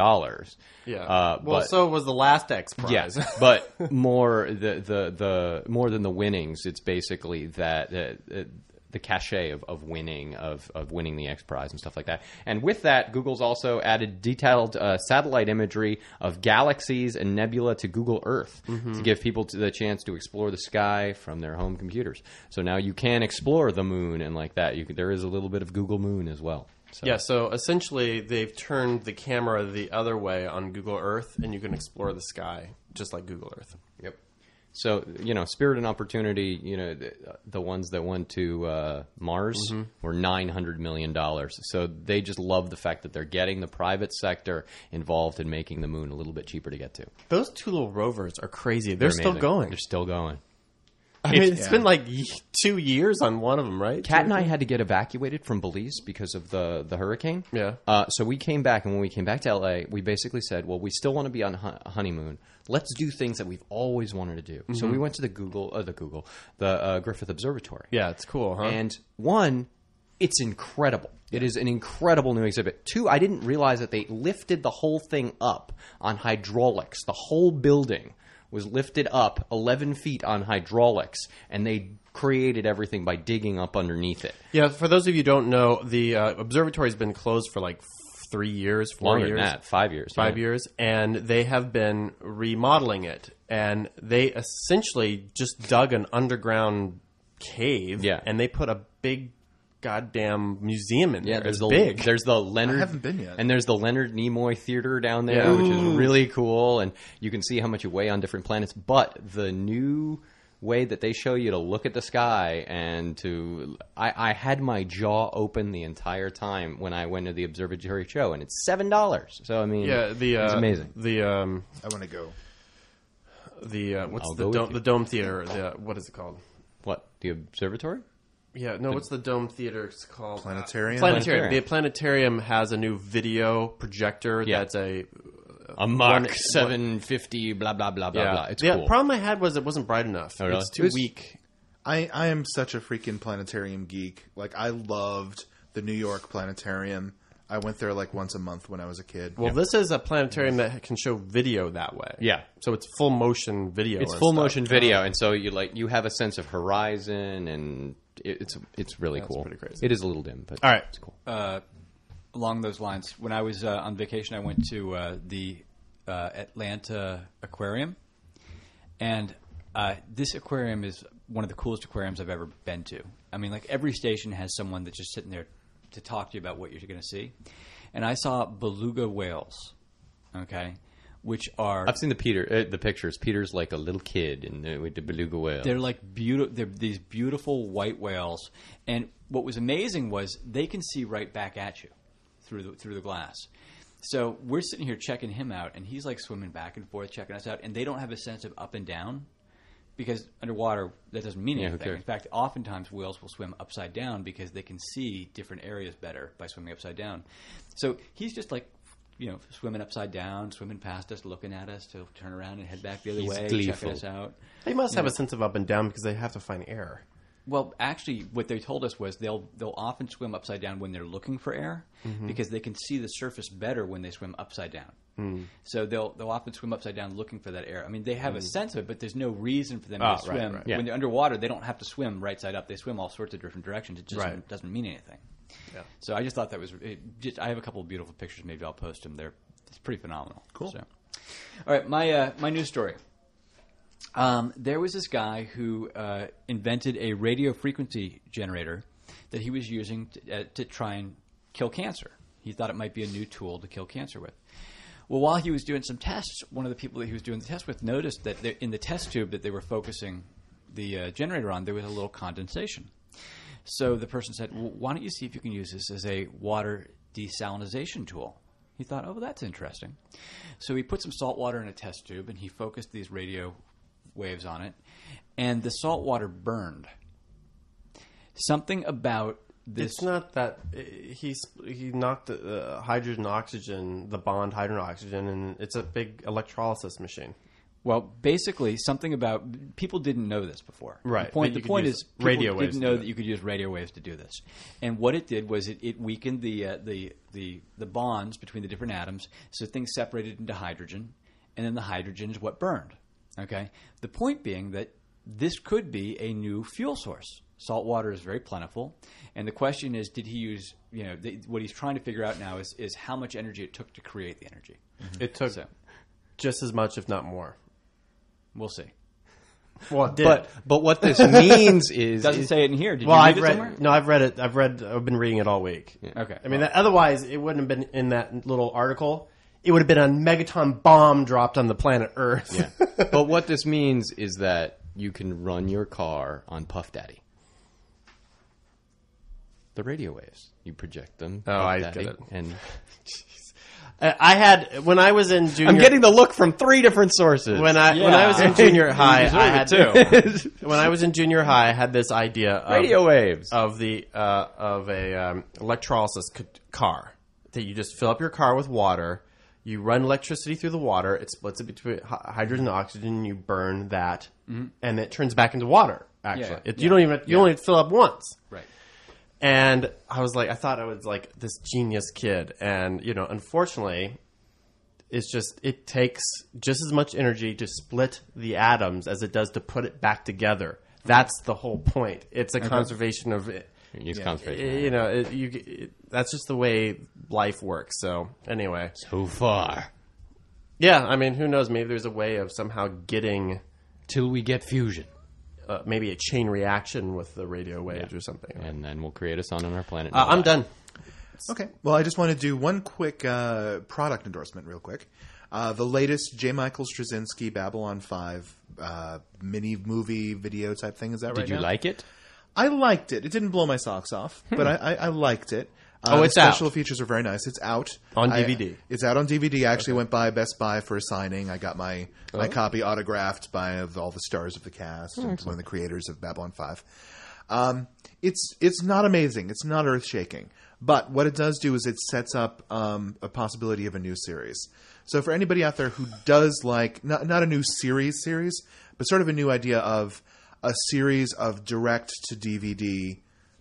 Yeah. Well, but, so was the last X Prize. yes, but more the more than the winnings. It's basically that the cachet of winning the X Prize and stuff like that. And with that, Google's also added detailed satellite imagery of galaxies and nebula to Google Earth to give people the chance to explore the sky from their home computers. So now you can explore the moon and like that. There is a little bit of Google Moon as well. So. Yeah, so essentially they've turned the camera the other way on Google Earth, and you can explore the sky just like Google Earth. Yep. So, Spirit and Opportunity, the ones that went to Mars were $900 million. So they just love the fact that they're getting the private sector involved in making the moon a little bit cheaper to get to. Those two little rovers are crazy. They're still amazing. going. They're still going. I mean, it's been like 2 years on one of them, right? Kat and I had to get evacuated from Belize because of the hurricane. Yeah. So we came back, and when we came back to L.A., we basically said, well, we still want to be on a honeymoon. Let's do things that we've always wanted to do. So we went to the Griffith Observatory. Yeah, it's cool, huh? And one, it's incredible. It is an incredible new exhibit. Two, I didn't realize that they lifted the whole thing up on hydraulics. The whole building was lifted up 11 feet on hydraulics, and they created everything by digging up underneath it. Yeah, for those of you who don't know, the observatory has been closed for like 3 years, 4 Longer years. than that, 5 years. 5 yeah. years, and they have been remodeling it. And they essentially just dug an underground cave, Yeah. and they put a big goddamn museum in Yeah, there. there's It's big. There's the Leonard. I haven't been yet. And there's the Leonard Nimoy Theater down there, Yeah. which is really cool, and you can see how much you weigh on different planets. But the new way that they show you to look at the sky and I had my jaw open the entire time when I went to the observatory show, and it's $7. So I mean, Yeah, it's amazing. The I want to go. what's I'll the go with dome, you. the Dome Theater? What is it called? What, the observatory? Yeah, no, what's the Dome Theater called? Planetarium? Planetarium. Planetarium. The planetarium has a new video projector Yeah. that's a A Mach 750, blah blah blah blah blah. It's the cool. problem I had was it wasn't bright enough. Oh, really? It's too It was- weak. I am such a freaking planetarium geek. Like, I loved the New York Planetarium. I went there like once a month when I was a kid. Well, this is a planetarium that can show video that way. Yeah. So it's full motion video. It's and full stuff. motion video, and so you have a sense of horizon, and it's really That's cool. pretty crazy. It is a little dim, but All right. it's cool. Along those lines, when I was on vacation, I went to the Atlanta Aquarium, and this aquarium is one of the coolest aquariums I've ever been to. I mean, like every station has someone that's just sitting there to talk to you about what you're going to see. And I saw beluga whales, okay, which are I've seen the pictures. Peter's like a little kid with the beluga whale. they're like beautiful. They're these beautiful white whales, and what was amazing was they can see right back at you through the glass. So we're sitting here checking him out, and he's like swimming back and forth, checking us out, and they don't have a sense of up and down because underwater that doesn't mean Yeah, who anything. cares? In fact, oftentimes whales will swim upside down because they can see different areas better by swimming upside down. So he's just like, swimming upside down, swimming past us, looking at us to turn around and head back the other He's way, gleeful. checking us out. They must have a sense of up and down because they have to find air. Well, actually, what they told us was they'll often swim upside down when they're looking for air because they can see the surface better when they swim upside down. So they'll often swim upside down looking for that air. I mean, they have a sense of it, but there's no reason for them to swim. right. Yeah. When they're underwater, they don't have to swim right side up. They swim all sorts of different directions. It just Right. doesn't mean anything. Yeah. So I just thought that was I have a couple of beautiful pictures. Maybe I'll post them. It's pretty phenomenal. Cool. So. All right, my news story. There was this guy who invented a radio frequency generator that he was using to try and kill cancer. He thought it might be a new tool to kill cancer with. Well, while he was doing some tests, one of the people that he was doing the test with noticed that in the test tube that they were focusing the generator on, there was a little condensation. So the person said, well, why don't you see if you can use this as a water desalinization tool? He thought, oh, well, that's interesting. So he put some salt water in a test tube, and he focused these radio waves on it, and the salt water burned. Something about this... It's not that he knocked the hydrogen oxygen, the bond hydrogen oxygen, and it's a big electrolysis machine. Well, basically, something about people didn't know this before. Right. The point, That you the could point use is, people radio waves didn't to know do that it. you could use radio waves to do this. And what it did was it weakened the bonds between the different atoms, so things separated into hydrogen, and then the hydrogen is what burned. Okay. The point being that this could be a new fuel source. Salt water is very plentiful, and the question is, did he use? What he's trying to figure out now is how much energy it took to create the energy. It took So just as much, if not more. we'll see. Well, it did. But what this means It is doesn't say it in here. Did Well, you read I've it read. somewhere? No, I've read it. I've been reading it all week. Okay. I mean, otherwise it wouldn't have been in that little article. It would have been a megaton bomb dropped on the planet Earth. Yeah. But what this means is that you can run your car on Puff Daddy. The radio waves. You project them. Oh, Puff I Daddy, get it. And I had when I was in junior. I'm getting the look from 3 different sources. when I was in junior high. I had when I was in junior high. I had this idea of radio waves. of a electrolysis car that you just fill up your car with water. You run electricity through the water. It splits it between hydrogen and oxygen. You burn that, and it turns back into water. Actually, you don't even you only fill up once. Right. And I thought I was like this genius kid, and unfortunately, it takes just as much energy to split the atoms as it does to put it back together. That's the whole point. It's a conservation of it. Use conservation. That's just the way life works. So anyway, So far. yeah. I mean, who knows? Maybe there's a way of somehow getting Till we get fusion. maybe a chain reaction with the radio waves or something. And then we'll create a sun on our planet. I'm done. Okay. Well, I just want to do one quick product endorsement real quick. The latest J. Michael Straczynski Babylon 5 mini movie video type thing. Is that right? Did you now? like it? I liked it. It didn't blow my socks off, but I liked it. It's the special out. features are very nice. It's out On DVD. It's out on DVD. I actually went by Best Buy for a signing. I got my copy autographed by all the stars of the cast and one of the creators of Babylon 5. It's not amazing. It's not earth shaking. But what it does do is it sets up a possibility of a new series. So for anybody out there who does like not a new series, but sort of a new idea of a series of direct to DVD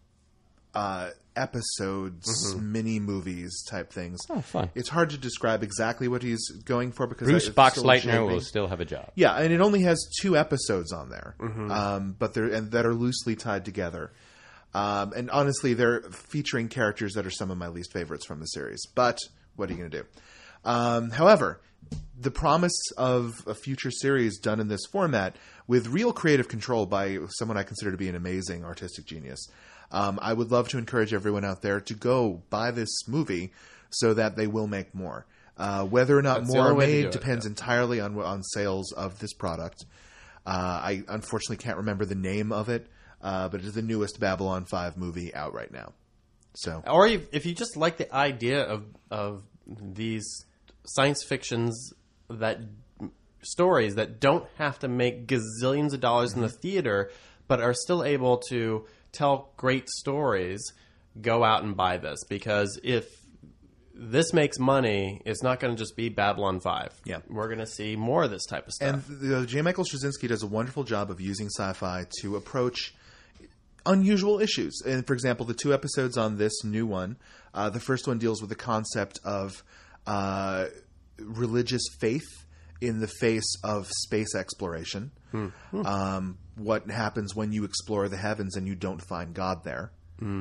episodes, mini movies type things. Oh, fun. It's hard to describe exactly what he's going for because Bruce it's still Boxleitner shaping. will still have a job. Yeah, and it only has 2 episodes on there, but that are loosely tied together. And honestly, they're featuring characters that are some of my least favorites from the series. But what are you going to do? However, the promise of a future series done in this format with real creative control by someone I consider to be an amazing artistic genius. I would love to encourage everyone out there to go buy this movie so that they will make more. Whether or not That's the more are only way to do made it, depends entirely on sales of this product. I unfortunately can't remember the name of it, but it is the newest Babylon 5 movie out right now. So, Or if you just like the idea of these science fictions stories that don't have to make gazillions of dollars in the theater, but are still able to tell great stories, go out and buy this. Because if this makes money, it's not going to just be Babylon 5. Yeah. We're going to see more of this type of stuff. and J. Michael Straczynski does a wonderful job of using sci-fi to approach unusual issues. And for example, the 2 episodes on this new one, the first one deals with the concept of religious faith in the face of space exploration. What happens when you explore the heavens and you don't find God there.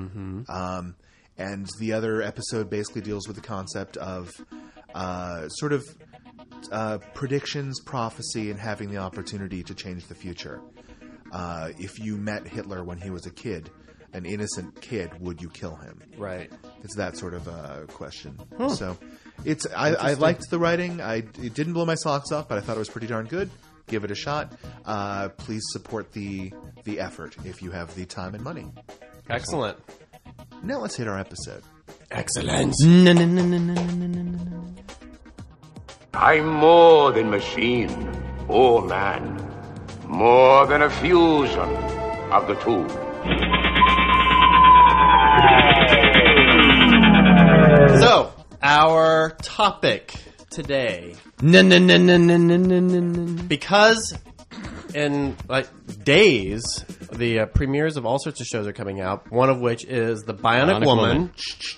And the other episode basically deals with the concept of sort of predictions, prophecy, and having the opportunity to change the future. If you met Hitler when he was a kid, an innocent kid, would you kill him? Right. It's that sort of question. So I liked the writing. It didn't blow my socks off, but I thought it was pretty darn good. Give it a shot. Please support the effort if you have the time and money. Excellent. Now let's hit our episode. Excellent. I'm more than machine or man. More than a fusion of the two. So, our topic today. Because in days, the premieres of all sorts of shows are coming out, one of which is The Bionic Woman.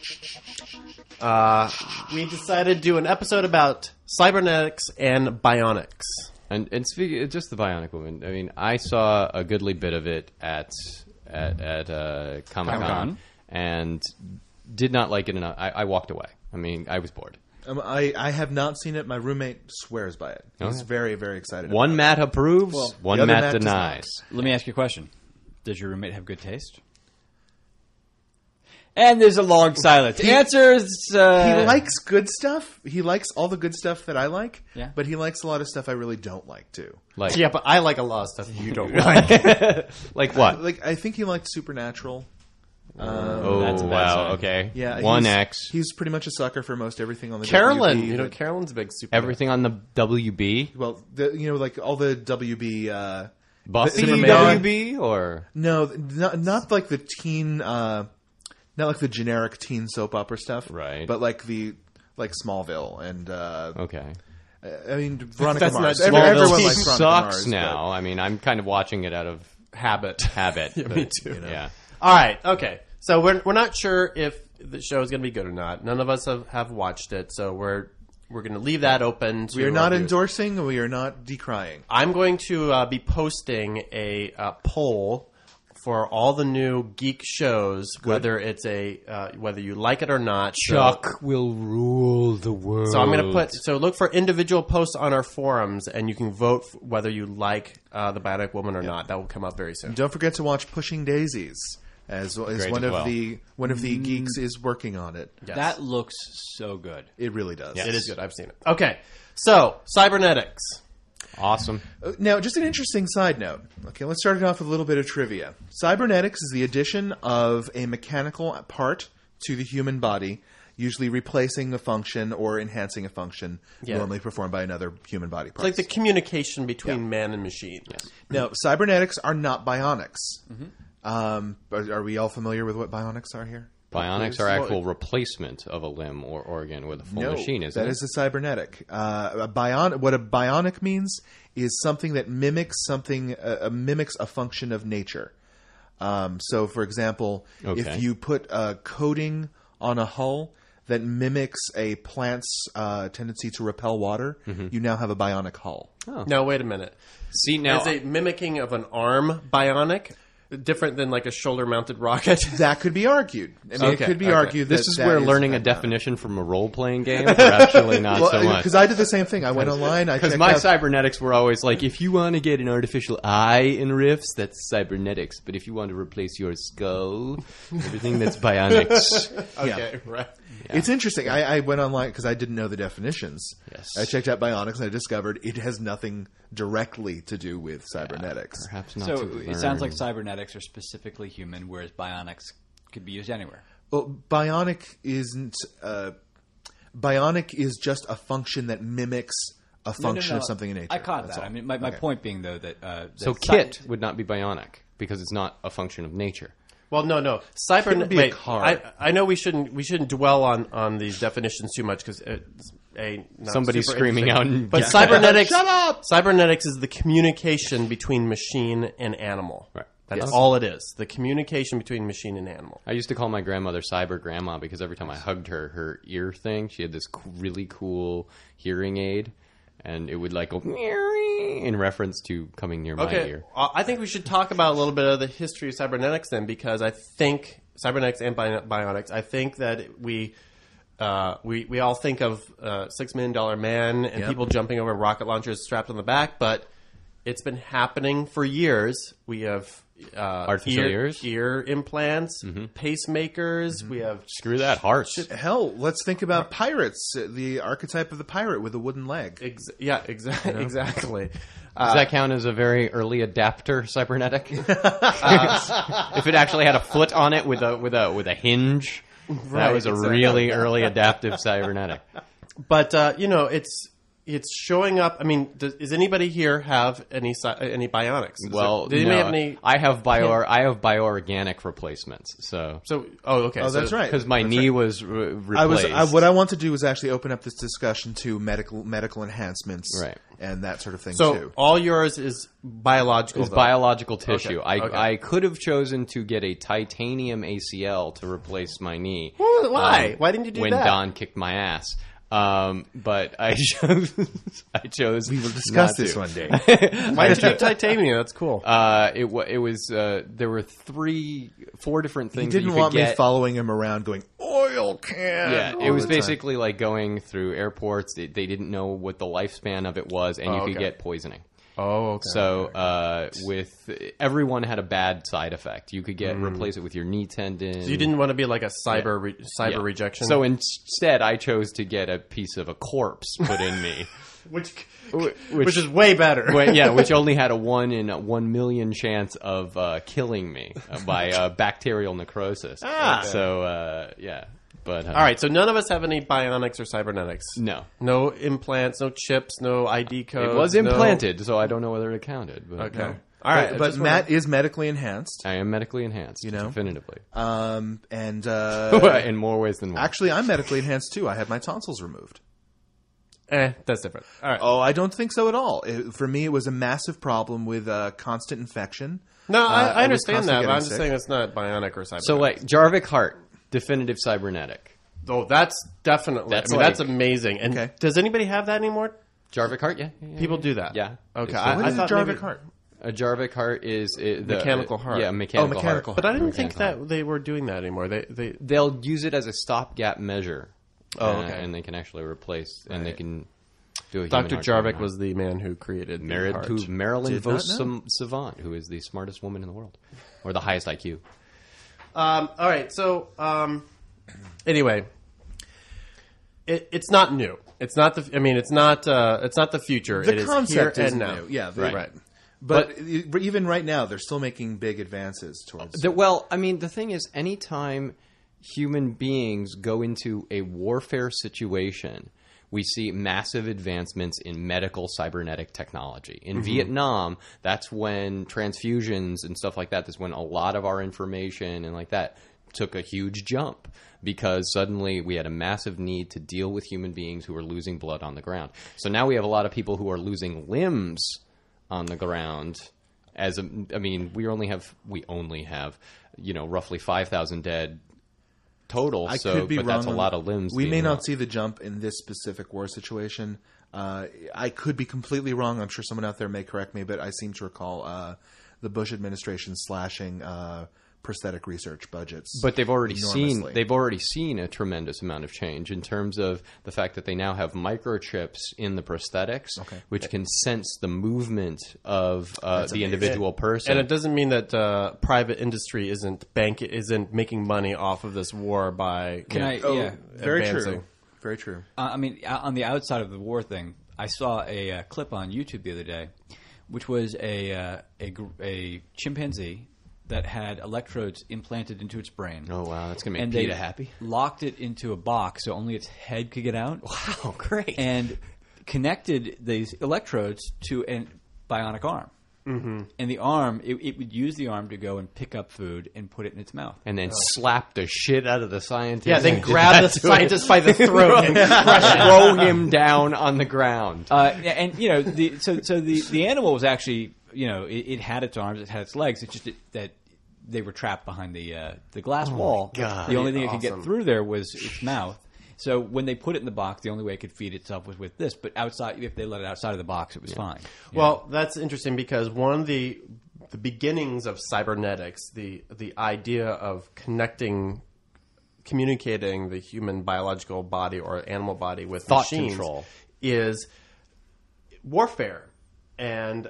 We decided to do an episode about cybernetics and bionics. And speaking just the Bionic Woman, I mean, I saw a goodly bit of it at Comic-Con and did not like it enough. I walked away. I mean, I was bored. I have not seen it. My roommate swears by it. He's very, very excited. One Matt approves, the one other Matt Matt does denies. Let me ask you a question. Does your roommate have good taste? And there's a long silence. Answers. He likes good stuff. He likes all the good stuff that I like. Yeah. But he likes a lot of stuff I really don't like too. Like, Yeah, but I like a lot of stuff you don't like. like what? Like I think he liked Supernatural. Oh, that's a bad wow. sign. Okay. Yeah, One he's- X. He's pretty much a sucker for most everything on the Carolyn, WB, you know, but- Carolyn's a big super. Everything on the WB? well, like all the WB. Buffy Superman. WB? Or? No, not like the teen. Not like the generic teen soap opera stuff, Right. But like Smallville and Okay. I mean Veronica That's Mars. not- Everyone Smallville likes Veronica sucks Mars, now. I mean, I'm kind of watching it out of habit. habit. Yeah, me too. Yeah. All right. Okay. So we're not sure if the show is going to be good or not. None of us have watched it, so we're going to leave that open. We are not viewers. endorsing. We are not decrying. I'm going to be posting a poll for all the new geek shows, whether it's whether you like it or not. will rule the world. So I'm going to look for individual posts on our forums, and you can vote whether you like the Bionic Woman or not. That will come up very soon. Don't forget to watch Pushing Daisies, as Great one as of well. the geeks is working on it. Yes. That looks so good. It really does. It is good. I've seen it. Okay. So cybernetics. Awesome. Now, just an interesting side note. Okay, let's start it off with a little bit of trivia. Cybernetics is the addition of a mechanical part to the human body, usually replacing a function or enhancing a function normally performed by another human body part. It's like the communication between man and machine. Yes. Now, cybernetics are not bionics. Are we all familiar with what bionics are here? Bionics are actual replacement of a limb or organ with a full machine, isn't that it? is a cybernetic. What a bionic means is something that mimics mimics a function of nature. So, for example, if you put a coating on a hull that mimics a plant's tendency to repel water, you now have a bionic hull. Now, wait a minute. See, now Is a mimicking of an arm bionic different than like a shoulder-mounted rocket? That could be argued. I mean, Okay, it could be okay. argued this that is that where is learning a bionic. definition from a role-playing game, or actually not so much. Because I did the same thing. I went online. I Because checked my out, cybernetics were always like, if you want to get an artificial eye in Rifts, that's cybernetics. But if you want to replace your skull, everything that's bionics. Okay, right. It's interesting. I went online because I didn't know the definitions. Yes. I checked out bionics and I discovered it has nothing directly to do with cybernetics. Perhaps not. So to it sounds like learn. cybernetics are specifically human, whereas bionics could be used anywhere. Well, bionic isn't. Bionic is just a function that mimics a function of something in nature. I caught That's that. all. I mean, my Okay. point being though that So kit would not be bionic because it's not a function of nature. Well, no. Couldn't be a Wait, car. I know we shouldn't dwell on these definitions too much because it's not Somebody's super screaming interesting. out and- But Yeah. cybernetics. Shut up! Cybernetics is the communication between machine and animal. Right. That's Yes. all it is. The communication between machine and animal. I used to call my grandmother Cyber Grandma because every time I hugged her, her ear thing, she had this really cool hearing aid, and it would like go in reference to coming near my ear. I think we should talk about a little bit of the history of cybernetics then, because I think cybernetics and bionics. I think that we all think of $6 Million Man and people jumping over rocket launchers strapped on the back, but it's been happening for years. We have Artificial ears? ear implants, pacemakers. We have Screw that, hearts. Hell, let's think about pirates. The archetype of the pirate with a wooden leg. exactly. Does that count as a very early adapter cybernetic? If it actually had a foot on it with a hinge, that was a really early adaptive cybernetic. But it's showing up. I mean, does anybody here have any bionics? Did anybody have any? I have bioorganic replacements. So okay. Oh, that's right. because my knee was replaced. What I want to do is actually open up this discussion to medical enhancements, Right. and that sort of thing So too. all yours is biological. It's though. biological tissue. Okay. I could have chosen to get a titanium ACL to replace my knee. Well, why? Why didn't you do when that? Don kicked my ass? But I chose. We will discuss not this to. one day. Why did you do titanium? That's cool. It was there were 4 different He things. didn't that you want could me get. following him around going oil can. Yeah, all it was the time. basically like going through airports. They didn't know what the lifespan of it was, and you could okay. get poisoning. Oh, okay. So with everyone had a bad side effect. You could get replace it with your knee tendon. So you didn't want to be like a cyber Yeah. rejection. So instead, I chose to get a piece of a corpse put in me, which which is way better. which only had a 1 in 1 million chance of killing me by bacterial necrosis. So yeah. But All right. So none of us have any bionics or cybernetics. no. No implants, no chips, no ID code. It was implanted, so I don't know whether it counted. But Okay. no. All right. But Matt is medically enhanced, I am medically enhanced, know? definitively. and In more ways than one. actually, I'm medically enhanced too. I had my tonsils removed. that's different. All right. Oh, I don't think so at all. For me, it was a massive problem with constant infection. No, I was understand constantly that, but getting I'm just sick. saying it's not bionic or cybernetic. So, like, Jarvik Hart, definitive cybernetic. Oh, that's definitely. That's that's like- amazing. And Okay. does anybody have that anymore? Jarvik Hart, yeah. People do that. Yeah. Okay. So What I is a thought Jarvik maybe- heart? A Jarvik Hart is the Mechanical heart. Yeah, mechanical mechanical heart. But I didn't think Mechanical that they were doing that anymore. They They'll use it as a stopgap measure. Oh, okay. And they can actually replace, and they can do a human Dr. heart Jarvik heart. was the man who created the married heart. to Marilyn Did not Vos Savant, who is the smartest woman in the world, or the highest IQ. All right. So anyway, it's not new. It's not the. I mean, it's not the future. The it is concept here is and now. new. Yeah, right. But even right now, they're still making big advances towards. Well, I mean, the thing is, anytime human beings go into a warfare situation, we see massive advancements in medical cybernetic technology. In Vietnam, that's when transfusions and stuff like that, that's when a lot of our information and like that took a huge jump, because suddenly we had a massive need to deal with human beings who were losing blood on the ground. So now we have a lot of people who are losing limbs on the ground. We only have roughly 5,000 dead total. I could be but wrong. that's a lot of limbs. We being may not lost. see the jump in this specific war situation. I could be completely wrong. I'm sure someone out there may correct me, but I seem to recall the Bush administration slashing prosthetic research budgets. But they've already enormously. seen a tremendous amount of change in terms of the fact that they now have microchips in the prosthetics, which can sense the movement of the individual person. And it doesn't mean that private industry isn't making money off of this war by. Very advancing. true. Very true. I mean, on the outside of the war thing, I saw a clip on YouTube the other day, which was a chimpanzee that had electrodes implanted into its brain. Oh wow, that's gonna make And PETA they happy. locked it into a box so only its head could get out. Wow, great. And connected these electrodes to a bionic arm. Mm-hmm. And the arm, it would use the arm to go and pick up food and put it in its mouth. And then slap the shit out of the scientist. Yeah, then and grab the just scientist by the throat and throw him down on the ground. And the animal was actually it had its arms, it had its legs. It's just that they were trapped behind the glass wall. God. The only thing it could Awesome. get through there was its mouth. So when they put it in the box, the only way it could feed itself was with this. But outside, if they let it outside of the box, it was fine. Well, that's interesting because one of the beginnings of cybernetics, the idea of communicating the human biological body or animal body with Thought machines control. is warfare. And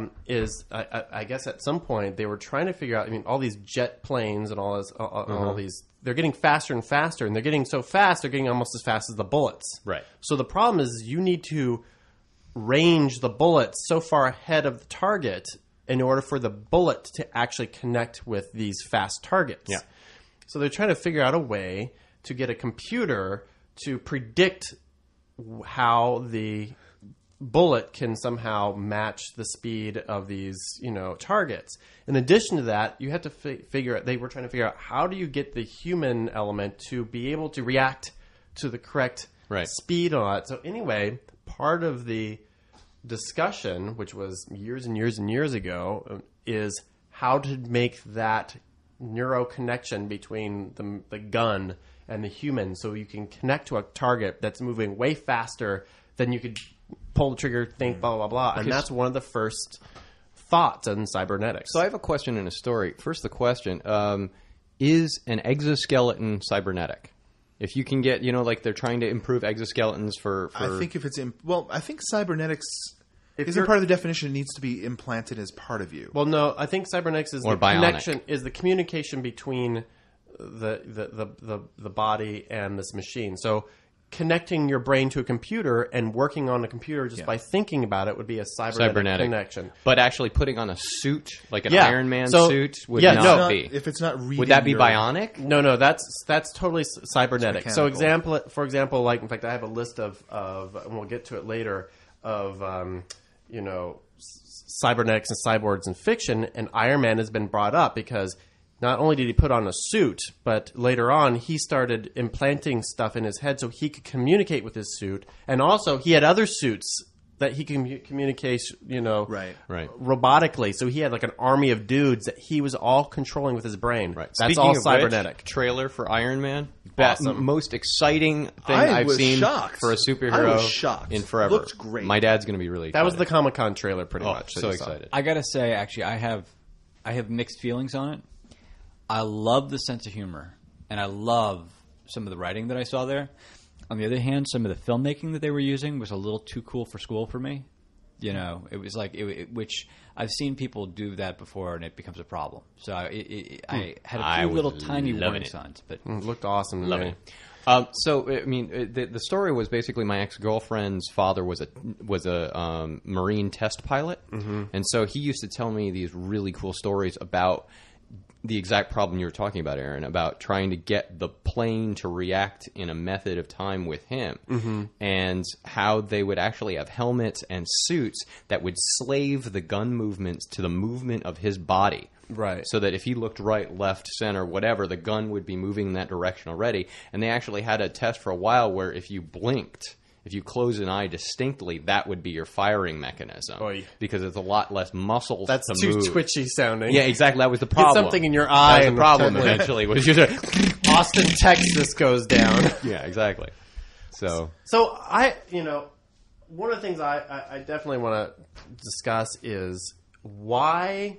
I guess at some point they were trying to figure out. I mean, all these jet planes and all this, all these, they're getting faster and faster, and they're getting so fast they're getting almost as fast as the bullets. Right. So the problem is you need to range the bullet so far ahead of the target in order for the bullet to actually connect with these fast targets. Yeah. So they're trying to figure out a way to get a computer to predict how the bullet can somehow match the speed of these, targets. In addition to that, you have to figure out. They were trying to figure out how do you get the human element to be able to react to the correct speed on it. So anyway, part of the discussion, which was years and years and years ago, is how to make that neuro connection between the gun and the human, so you can connect to a target that's moving way faster than you could pull the trigger, think, blah, blah, blah. And that's one of the first thoughts in cybernetics. So I have a question and a story. First, the question, is an exoskeleton cybernetic? If you can get, like they're trying to improve exoskeletons for... I think if it's I think cybernetics isn't you're- part of the definition. It needs to be implanted as part of you. Well, no, I think cybernetics is Or the bionic. connection, is the communication between the body and this machine. So connecting your brain to a computer and working on a computer just by thinking about it would be a cybernetic connection. But actually putting on a suit, like an Yeah. Iron Man So- suit, would yeah, not no. be. If it's not reading, Would that be your- bionic? No, that's totally cybernetic. It's So mechanical. for example, like in fact, I have a list of and we'll get to it later of cybernetics and cyborgs in fiction, and Iron Man has been brought up because not only did he put on a suit, but later on he started implanting stuff in his head so he could communicate with his suit, and also he had other suits that he can communicate, Right. robotically. So he had like an army of dudes that he was all controlling with his brain. Right. That's Speaking all of which, cybernetic. trailer for Iron Man. Awesome. Most exciting thing I I've was seen shocked. for a superhero I was shocked. in forever. Looks great. My dad's going to be really That was excited. the Comic-Con trailer, pretty much. that So you saw. excited. I gotta say, actually, I have mixed feelings on it. I love the sense of humor, and I love some of the writing that I saw there. On the other hand, some of the filmmaking that they were using was a little too cool for school for me. It was like which I've seen people do that before, and it becomes a problem. So I had a I few was little tiny loving warning it. signs, but It looked awesome to Loving me. it. So I mean, the story was basically my ex-girlfriend's father was a Marine test pilot, and so he used to tell me these really cool stories about the exact problem you were talking about, Aaron, about trying to get the plane to react in a method of time with him, and how they would actually have helmets and suits that would slave the gun movements to the movement of his body. Right. So that if he looked right, left, center, whatever, the gun would be moving in that direction already. And they actually had a test for a while where if you blinked, if you close an eye distinctly, that would be your firing mechanism. Oy. Because it's a lot less muscles That's to too move. twitchy sounding. Yeah, exactly. That was the problem. something in your That eye was and the problem totally- eventually. Was just Austin, Texas goes down. yeah, exactly. So So one of the things I definitely want to discuss is why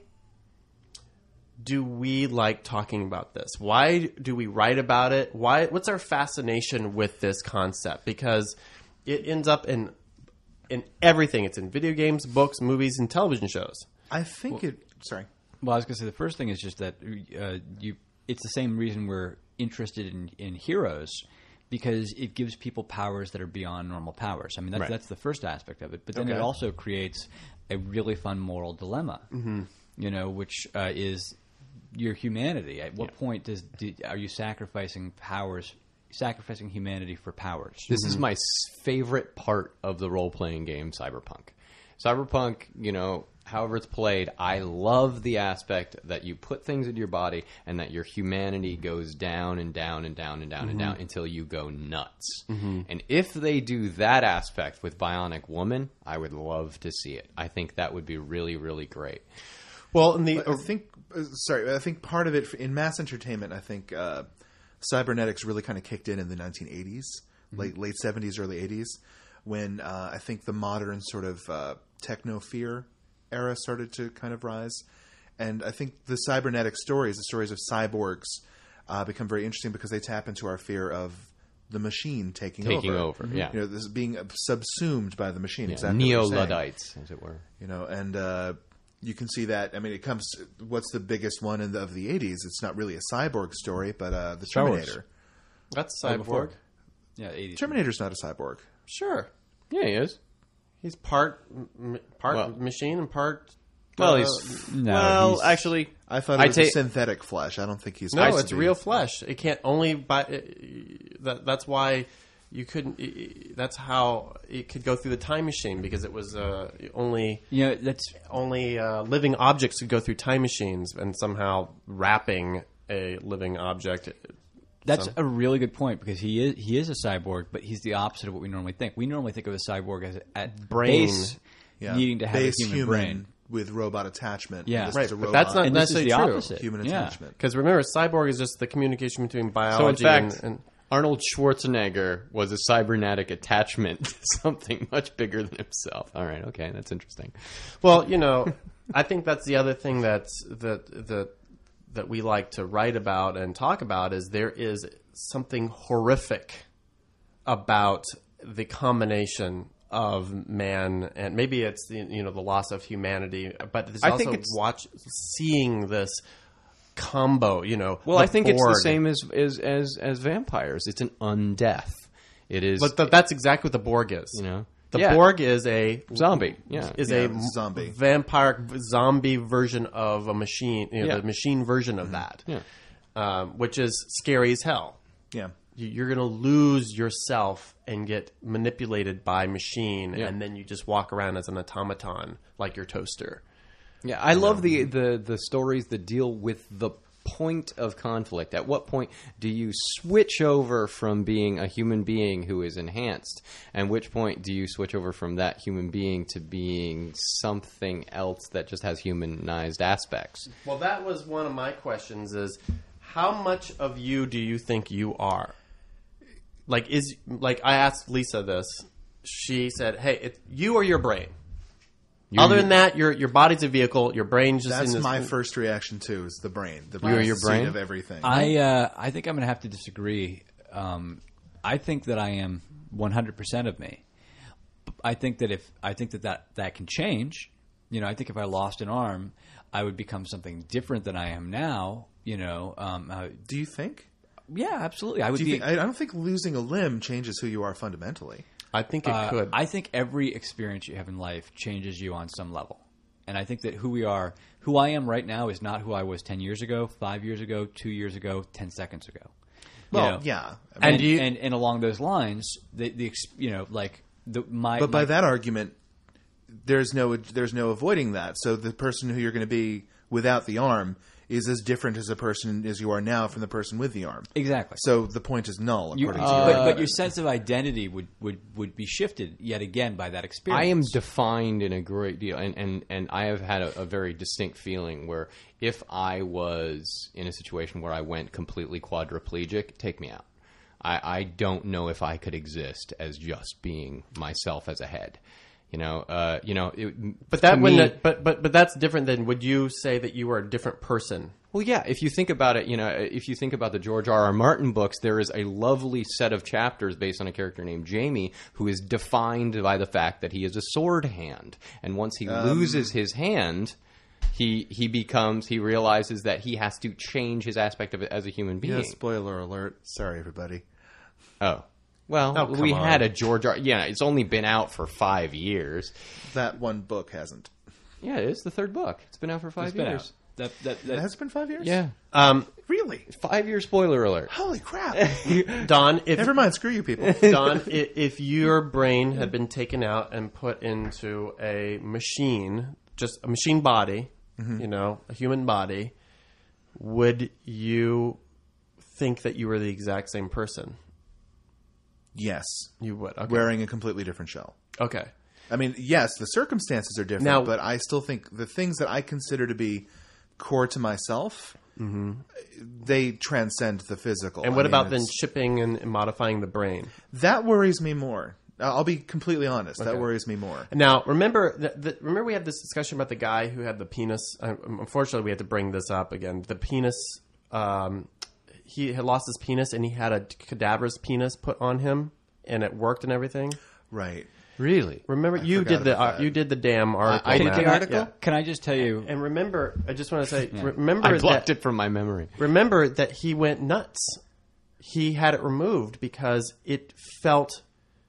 do we like talking about this? Why do we write about it? What's our fascination with this concept? Because it ends up in everything. It's in video games, books, movies, and television shows. I think Sorry. well, I was going to say the first thing is just that it's the same reason we're interested in heroes, because it gives people powers that are beyond normal powers. I mean, that's the first aspect of it. But then it also creates a really fun moral dilemma, which is your humanity. At what point are you sacrificing humanity for powers? this is my favorite part of the role-playing game, Cyberpunk. Cyberpunk, however it's played, I love the aspect that you put things into your body and that your humanity goes down and down and down and down and down until you go nuts. And if they do that aspect with Bionic Woman, I would love to see it. I think that would be really, really great. Well, I think part of it in mass entertainment, I think cybernetics really kind of kicked in the 1980s, late 70s, early 80s, when I think the modern sort of techno-fear era started to kind of rise. And I think the cybernetic stories, the stories of cyborgs, become very interesting because they tap into our fear of the machine taking over. Yeah. You know, this is being subsumed by the machine. Yeah, exactly. What you're saying. Neo-Luddites, as it were. You know, and you can see that. I mean, it comes. What's the biggest one of the 80s? It's not really a cyborg story, but the Terminator. That's Cyborg. Yeah, 80s. Terminator's not a cyborg. Sure. Yeah, he is. He's part Well- machine and part... Well, he's... No, well, he's- actually... I thought I it was take- a synthetic flesh. I don't think he's. No, supposed it's to be. real flesh. It can't only buy. That's why you couldn't. That's how it could go through the time machine because it was only You know, that's living objects could go through time machines, and somehow wrapping a living object. That's a really good point because he is a cyborg, but he's the opposite of what we normally think. We normally think of a cyborg as at Brain. base Yeah. needing to have Base a human brain. with robot attachment. Yeah. This Right, is a but robot that's not And this is necessarily the true. opposite. human Yeah. attachment. Because remember, cyborg is just the communication between So, in biology fact, and Arnold Schwarzenegger was a cybernetic attachment to something much bigger than himself. All right, okay, that's interesting. well, you know, I think that's the other thing that we like to write about and talk about is there is something horrific about the combination of man and maybe it's the loss of humanity, but there's I also think it's- seeing this combo. Well, the I think it's the Borg. same as vampires. It's an undeath. It is, But that's exactly what the Borg is. The Yeah. Borg is a zombie. Yeah, is Yeah, a zombie. vampire zombie version of a machine. Yeah. The machine version of that, Yeah. which is scary as hell. Yeah. You're going to lose yourself and get manipulated by machine, Yeah. and then you just walk around as an automaton like your toaster. Yeah, I love the stories that deal with the point of conflict. At what point do you switch over from being a human being who is enhanced, and which point do you switch over from that human being to being something else that just has humanized aspects? Well, that was one of my questions: is how much of you do you think you are? I asked Lisa this. She said, "Hey, you or your brain." Other than that, your body's a vehicle. Your brain's just That's in this. my first reaction too. Is the brain. The You or your seat brain? of everything. I think I'm going to have to disagree. I think that I am 100% of me. I think that can change. I think if I lost an arm, I would become something different than I am now. Do you think? Yeah, absolutely. I would Do you be. think? I don't think losing a limb changes who you are fundamentally. I think it could. I think every experience you have in life changes you on some level. And I think that who I am right now is not who I was 10 years ago, 5 years ago, 2 years ago, 10 seconds ago. Well, yeah. And And along those lines, but by that argument, there's no avoiding that. So the person who you're going to be without the arm is as different as a person as you are now from the person with the arm. Exactly. So the point is null, according to you. But your sense of identity would be shifted yet again by that experience. I am defined in a great deal, and I have had a very distinct feeling where if I was in a situation where I went completely quadriplegic, take me out. I don't know if I could exist as just being myself as a head. But that wouldn't. But that's different than. Would you say that you were a different person? Well, yeah. If you think about it, if you think about the George R.R. Martin books, there is a lovely set of chapters based on a character named Jamie, who is defined by the fact that he is a sword hand, and once he loses his hand, he realizes that he has to change his aspect of it as a human being. Yeah, spoiler alert. Sorry, everybody. Oh. Well, Oh, come we on. had a George R. Yeah, it's only been out for 5 years. That one book hasn't. Yeah, it is the third book. It's been out for 5 It's been years. out. It has been 5 years? Yeah. Really? 5 year spoiler alert. Holy crap. Don, Never mind. Screw you people. Don, if your brain had been taken out and put into a machine just a machine body, a human body, would you think that you were the exact same person? Yes. You would. Okay. Wearing a completely different shell. Okay. I mean, yes, the circumstances are different, Now- but I still think the things that I consider to be core to myself, they transcend the physical. And what I mean, about then it's- chipping and modifying the brain? That worries me more. I'll be completely honest. That Okay. worries me more. Now, remember we had this discussion about the guy who had the penis. Unfortunately, we had to bring this up again. The penis, he had lost his penis, and he had a cadaverous penis put on him, and it worked and everything. Right. Really? Remember, you forgot did about that. you did the damn article. I did Matt. the article? Yeah. Can I just tell you? And remember, I just want to say, remember I blocked that it from my memory. remember that he went nuts. He had it removed because it felt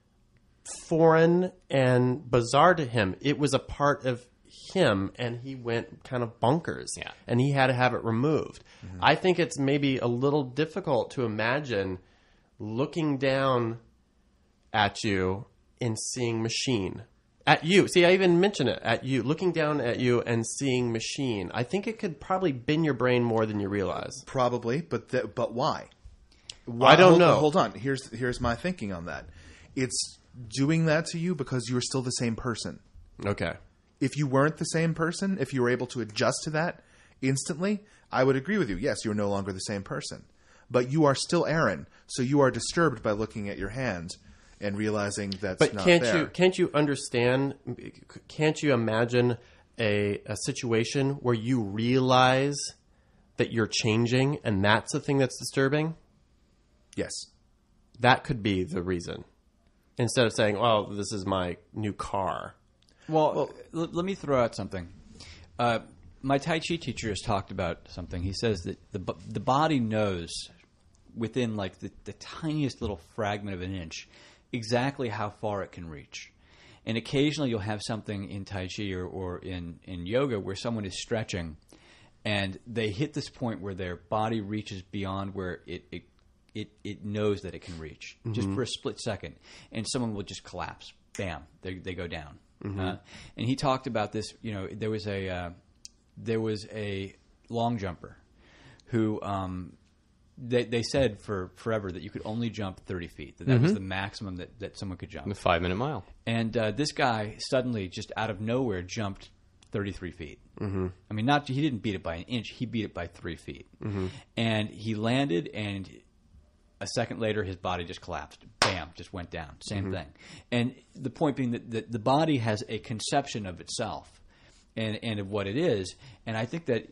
foreign and bizarre to him. It was a part of him, and he went kind of bonkers. Yeah. And he had to have it removed. I think it's maybe a little difficult to imagine looking down at you and seeing machine. At you. See, I even mentioned it. At you. Looking down at you and seeing machine. I think it could probably bend your brain more than you realize. Probably, but why? I don't know. Hold on. Here's my thinking on that. It's doing that to you because you're still the same person. Okay. If you weren't the same person, if you were able to adjust to that instantly, I would agree with you. Yes, you're no longer the same person. But you are still Aaron, so you are disturbed by looking at your hand and realizing that's But not can't there. you understand? Can't you imagine a situation where you realize that you're changing, and that's the thing that's disturbing? Yes. That could be the reason. Instead of saying, "Well, this is my new car." Well, let me throw out something. My Tai Chi teacher has talked about something. He says that the body knows within like the tiniest little fragment of an inch exactly how far it can reach. And occasionally you'll have something in Tai Chi or in yoga where someone is stretching and they hit this point where their body reaches beyond where it knows that it can reach, just for a split second. And someone will just collapse. Bam, they go down. And he talked about this. There was a long jumper who they said for forever that you could only jump 30 feet. That was the maximum that someone could jump. The 5-minute mile. And this guy suddenly, just out of nowhere, jumped 33 feet. Mm-hmm. I mean, he didn't beat it by an inch. He beat it by 3 feet. Mm-hmm. And he landed, and a second later, his body just collapsed. Bam, just went down. Same thing. And the point being that the body has a conception of itself and of what it is. And I think that,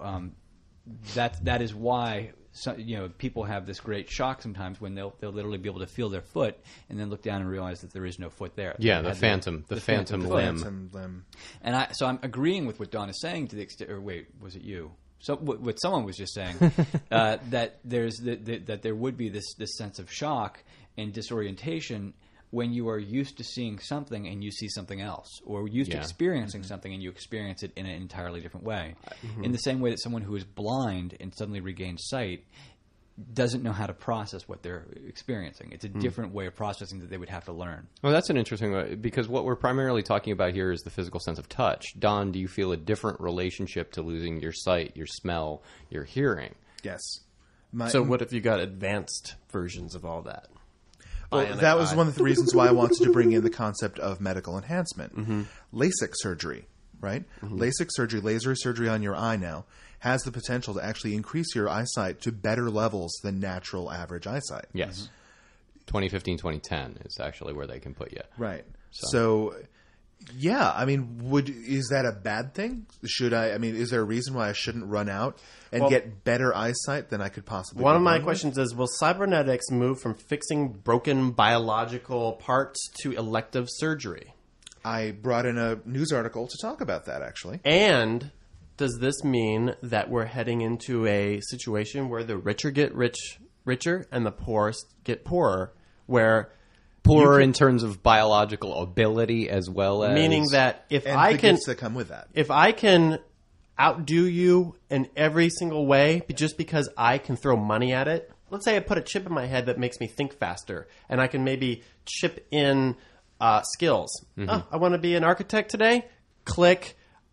that is why people have this great shock sometimes when they'll literally be able to feel their foot and then look down and realize that there is no foot there. Yeah, They the had phantom limb. Phantom limb. And so I'm agreeing with what Don is saying to the extent. Or wait, was it you? So what someone was just saying that that there would be this sense of shock and disorientation when you are used to seeing something and you see something else, or used to experiencing something and you experience it in an entirely different way. In the same way that someone who is blind and suddenly regains sight doesn't know how to process what they're experiencing. It's a different way of processing that they would have to learn. Well, that's an interesting way, because what we're primarily talking about here is the physical sense of touch. Don, do you feel a different relationship to losing your sight, your smell, your hearing? Yes. So what if you got advanced versions of all that? Well, Bionic that was eye. one of the reasons why I wanted to bring in the concept of medical enhancement. LASIK surgery, right? LASIK surgery, laser surgery on your eye now, has the potential to actually increase your eyesight to better levels than natural average eyesight. Yes. 2015, 2010 is actually where they can put you. Right. So yeah, I mean, is that a bad thing? Is there a reason why I shouldn't run out and get better eyesight than I could possibly One be of my born with? questions is, will cybernetics move from fixing broken biological parts to elective surgery? I brought in a news article to talk about that, actually. And does this mean that we're heading into a situation where the richer get richer and the poorest get poorer, where Poorer in terms of biological ability as well as... meaning that if And I the can gifts that come with that. if I can outdo you in every single way just because I can throw money at it. Let's say I put a chip in my head that makes me think faster, and I can maybe chip in skills. Oh, I want to be an architect today. Click.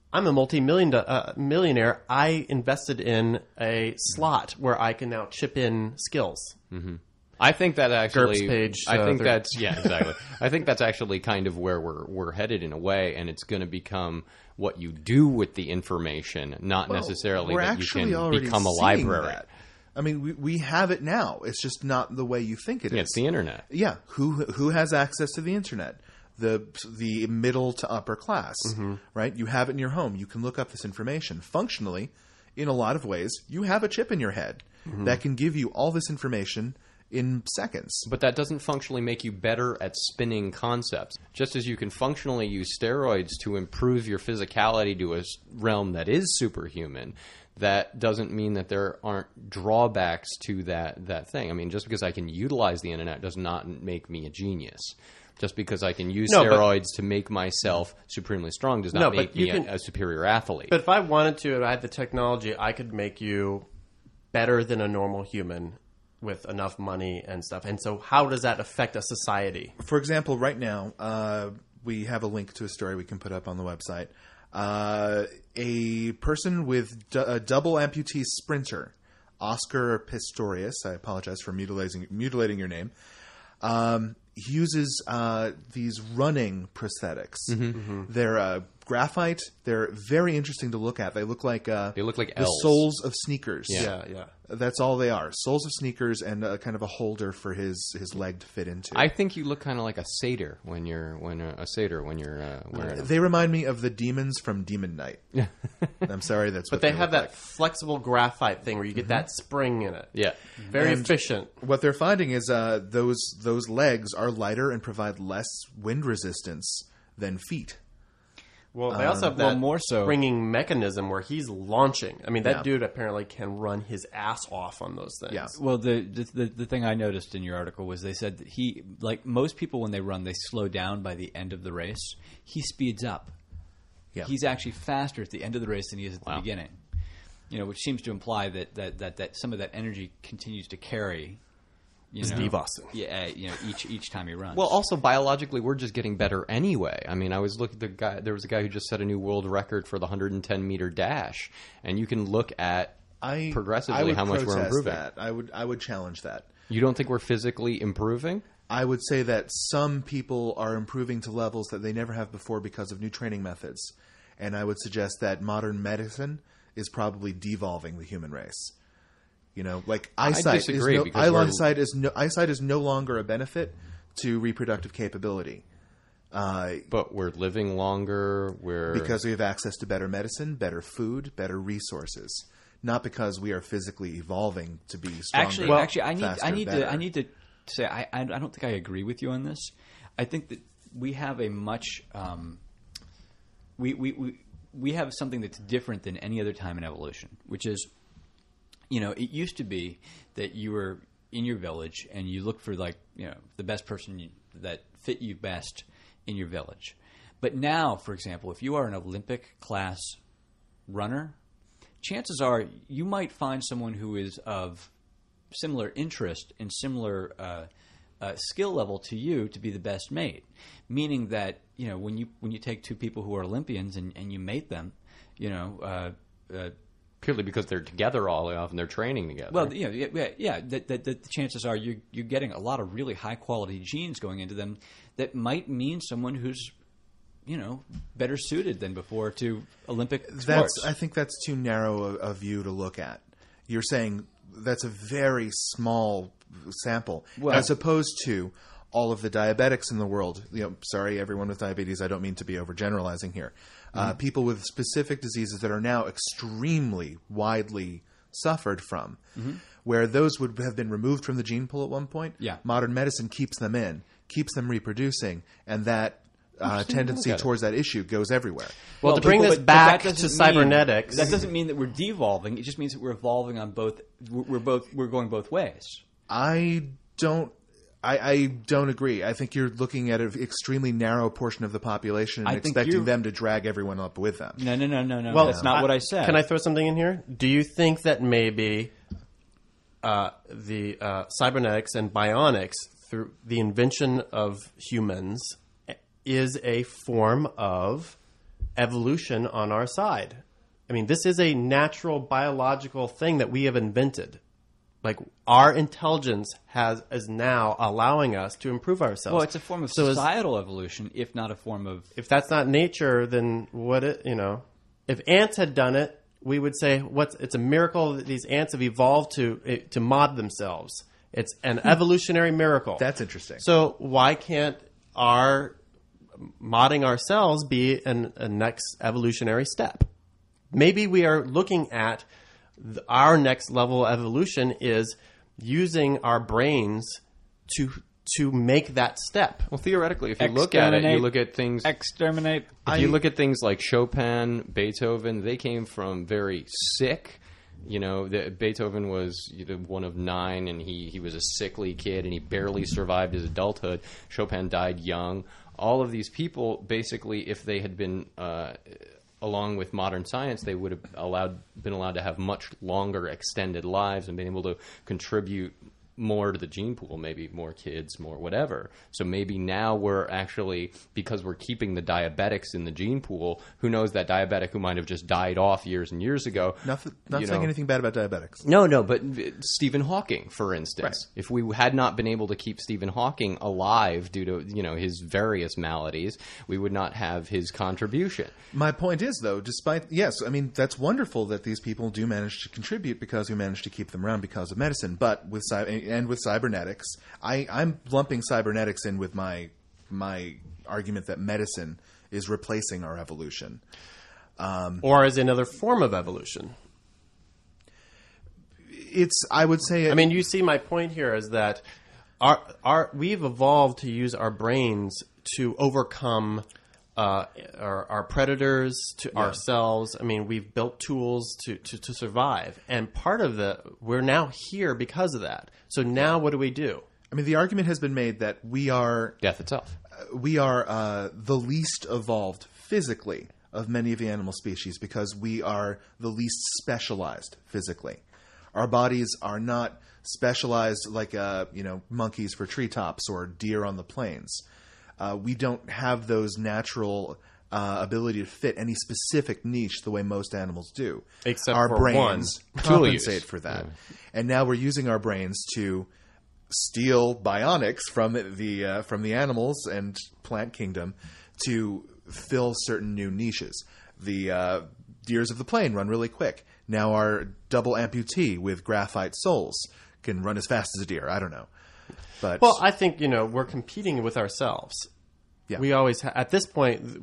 I'm a millionaire. I invested in a slot where I can now chip in skills. I think that actually. GURPS page, I think 30. that's exactly. I think that's actually kind of where we're headed in a way, and it's going to become what you do with the information, not necessarily We're that you actually can already become a seeing library. that. I mean, we have it now. It's just not the way you think it is. Yeah, it's the internet. Yeah, who has access to the internet? The middle to upper class, right? You have it in your home. You can look up this information. Functionally, in a lot of ways, you have a chip in your head that can give you all this information in seconds. But that doesn't functionally make you better at spinning concepts. Just as you can functionally use steroids to improve your physicality to a realm that is superhuman, that doesn't mean that there aren't drawbacks to that thing. I mean, just because I can utilize the internet does not make me a genius. Just because I can use steroids to make myself supremely strong does not make me a superior athlete. But if I wanted to, if I had the technology, I could make you better than a normal human with enough money and stuff. And so how does that affect a society? For example, right now, we have a link to a story we can put up on the website. A person with a double amputee sprinter, Oscar Pistorius, I apologize for mutilating your name, he uses these running prosthetics. They're graphite. They're very interesting to look at. They look like the L's. Soles of sneakers. Yeah. That's all they are. Soles of sneakers and kind of a holder for his leg to fit into. I think you look kind of like a satyr when you're wearing them. They remind me of the demons from Demon Knight. I'm sorry, that's what But they have look that flexible graphite thing where you get that spring in it. Yeah. Very And efficient. What they're finding is those legs are lighter and provide less wind resistance than feet. Well, they also have that more so. springing mechanism where he's launching. I mean, that Yeah. dude apparently can run his ass off on those things. Yeah. Well, the thing I noticed in your article was they said that he, like most people when they run, they slow down by the end of the race. He speeds up. Yeah. He's actually faster at the end of the race than he is at the beginning. You know, which seems to imply that some of that energy continues to carry. Steve Austin. Yeah, each time he runs. Well, also biologically, we're just getting better anyway. I mean, I was looking at there was a guy who just set a new world record for the 110-meter dash, and you can look at progressively how much we're improving. That. I would challenge that. You don't think we're physically improving? I would say that some people are improving to levels that they never have before because of new training methods, and I would suggest that modern medicine is probably devolving the human race. You know, like eyesight is no longer a benefit to reproductive capability. But we're living longer. Because we have access to better medicine, better food, better resources. Not because we are physically evolving to be stronger. I need to say I don't think I agree with you on this. I think that we have a much we have something that's different than any other time in evolution, which is, you know, it used to be that you were in your village and you looked for, like, you know, the best person that fit you best in your village. But now, for example, if you are an Olympic class runner, chances are you might find someone who is of similar interest and similar skill level to you to be the best mate. Meaning that, you know, when you take two people who are Olympians and you mate them, you know. Purely because they're together all the way off and they're training together. Well, you know, the chances are you're getting a lot of really high quality genes going into them that might mean someone who's, you know, better suited than before to Olympic sports. I think that's too narrow a view to look at. You're saying that's a very small sample, as opposed to all of the diabetics in the world. You know, sorry, everyone with diabetes. I don't mean to be overgeneralizing here. People with specific diseases that are now extremely widely suffered from, where those would have been removed from the gene pool at one point. Yeah. Modern medicine keeps them in, keeps them reproducing, and that tendency towards that issue goes everywhere. Well, to bring this back to cybernetics, that doesn't mean that we're devolving. It just means that we're evolving on both. We're going both ways. I don't agree. I think you're looking at an extremely narrow portion of the population and expecting them to drag everyone up with them. No. Well, that's not what I said. Can I throw something in here? Do you think that maybe the cybernetics and bionics, through the invention of humans, is a form of evolution on our side. I mean, this is a natural biological thing that we have invented. Like, our intelligence is now allowing us to improve ourselves. Well, it's a form of societal evolution, if not a form of... If that's not nature, then if ants had done it, we would say it's a miracle that these ants have evolved to mod themselves. It's an evolutionary miracle. That's interesting. So why can't our modding ourselves be a next evolutionary step? Maybe we are looking at our next level of evolution is using our brains to make that step. Well, theoretically, if you look at it, you look at things... Exterminate. If you look at things like Chopin, Beethoven, they came from very sick. Beethoven was one of 9, and he was a sickly kid, and he barely survived his adulthood. Chopin died young. All of these people, basically, if they had been... along with modern science, they would have been allowed to have much longer extended lives and been able to contribute more to the gene pool, maybe more kids, more whatever. So maybe now we're actually, because we're keeping the diabetics in the gene pool, who knows, that diabetic who might have just died off years and years ago. Not saying anything bad about diabetics. No, but Stephen Hawking, for instance. Right. If we had not been able to keep Stephen Hawking alive due to, his various maladies, we would not have his contribution. My point is, though, that's wonderful that these people do manage to contribute because we managed to keep them around because of medicine. But with cybernetics, I'm lumping cybernetics in with my argument that medicine is replacing our evolution, or as another form of evolution. I would say. I mean, you see, my point here is that we've evolved to use our brains to overcome our predators, to ourselves. I mean, we've built tools to survive, and part of we're now here because of that. So now, what do we do? I mean, the argument has been made that we are death itself. We are the least evolved physically of many of the animal species because we are the least specialized physically. Our bodies are not specialized like monkeys for treetops or deer on the plains. We don't have those natural ability to fit any specific niche the way most animals do. Except our for brains one. compensate for that. Yeah. And now we're using our brains to steal bionics from the animals and plant kingdom to fill certain new niches. The deers of the plain run really quick. Now our double amputee with graphite soles can run as fast as a deer. I don't know. But I think we're competing with ourselves. Yeah. We always at this point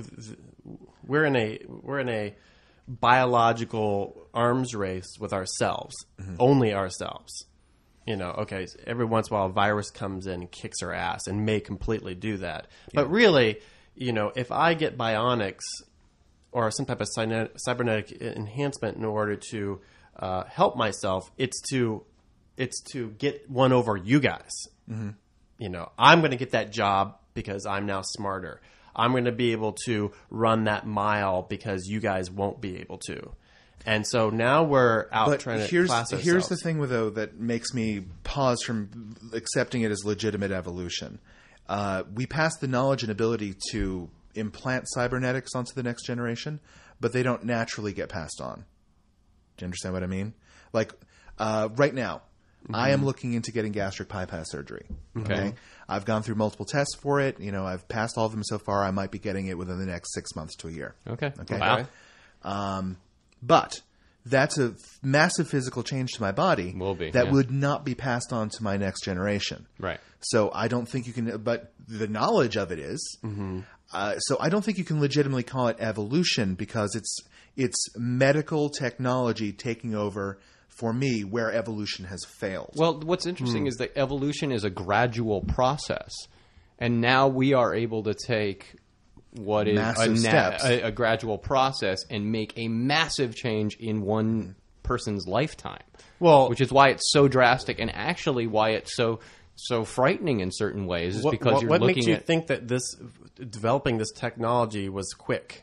we're in a biological arms race with ourselves, only ourselves. Okay, so every once in a while a virus comes in and kicks our ass and may completely do that. Yeah. But really, if I get bionics or some type of cybernetic enhancement in order to help myself, it's to get one over you guys. Mm-hmm. I'm going to get that job because I'm now smarter. I'm going to be able to run that mile because you guys won't be able to. And so now we're out trying to class ourselves. Here's the thing, though, that makes me pause from accepting it as legitimate evolution. We passed the knowledge and ability to implant cybernetics onto the next generation, but they don't naturally get passed on. Do you understand what I mean? Like, right now, I am looking into getting gastric bypass surgery. Okay. I've gone through multiple tests for it. I've passed all of them so far. I might be getting it within the next 6 months to a year. Okay. Wow. But that's a massive physical change to my body that would not be passed on to my next generation. Right. So I don't think you can – but the knowledge of it is. So I don't think you can legitimately call it evolution because it's medical technology taking over – for me, where evolution has failed. Well, what's interesting is that evolution is a gradual process. And now we are able to take what is a gradual process and make a massive change in one person's lifetime. Well, which is why it's so drastic and actually why it's so frightening in certain ways is because you're looking at... What makes you think that developing this technology was quick?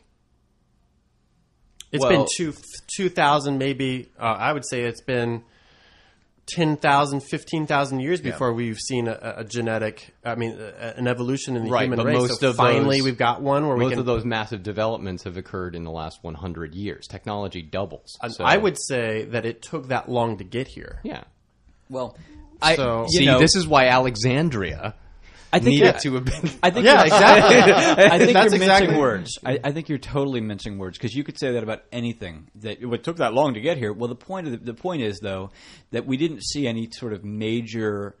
It's been 2,000 maybe. I would say it's been 10,000, 15,000 years before we've seen an evolution in the Right, human but race. most So of finally, those- we've got one where we Most can. of those massive developments have occurred in the last 100 years. Technology doubles. So- I would say that it took that long to get here. Yeah. Well, So- See, this is why Alexandria I think needed to have been. I think Yeah, exactly. I think That's you're mincing exactly- words. I think you're totally mincing words because you could say that about anything. That it took that long to get here. Well, the point is though that we didn't see any sort of major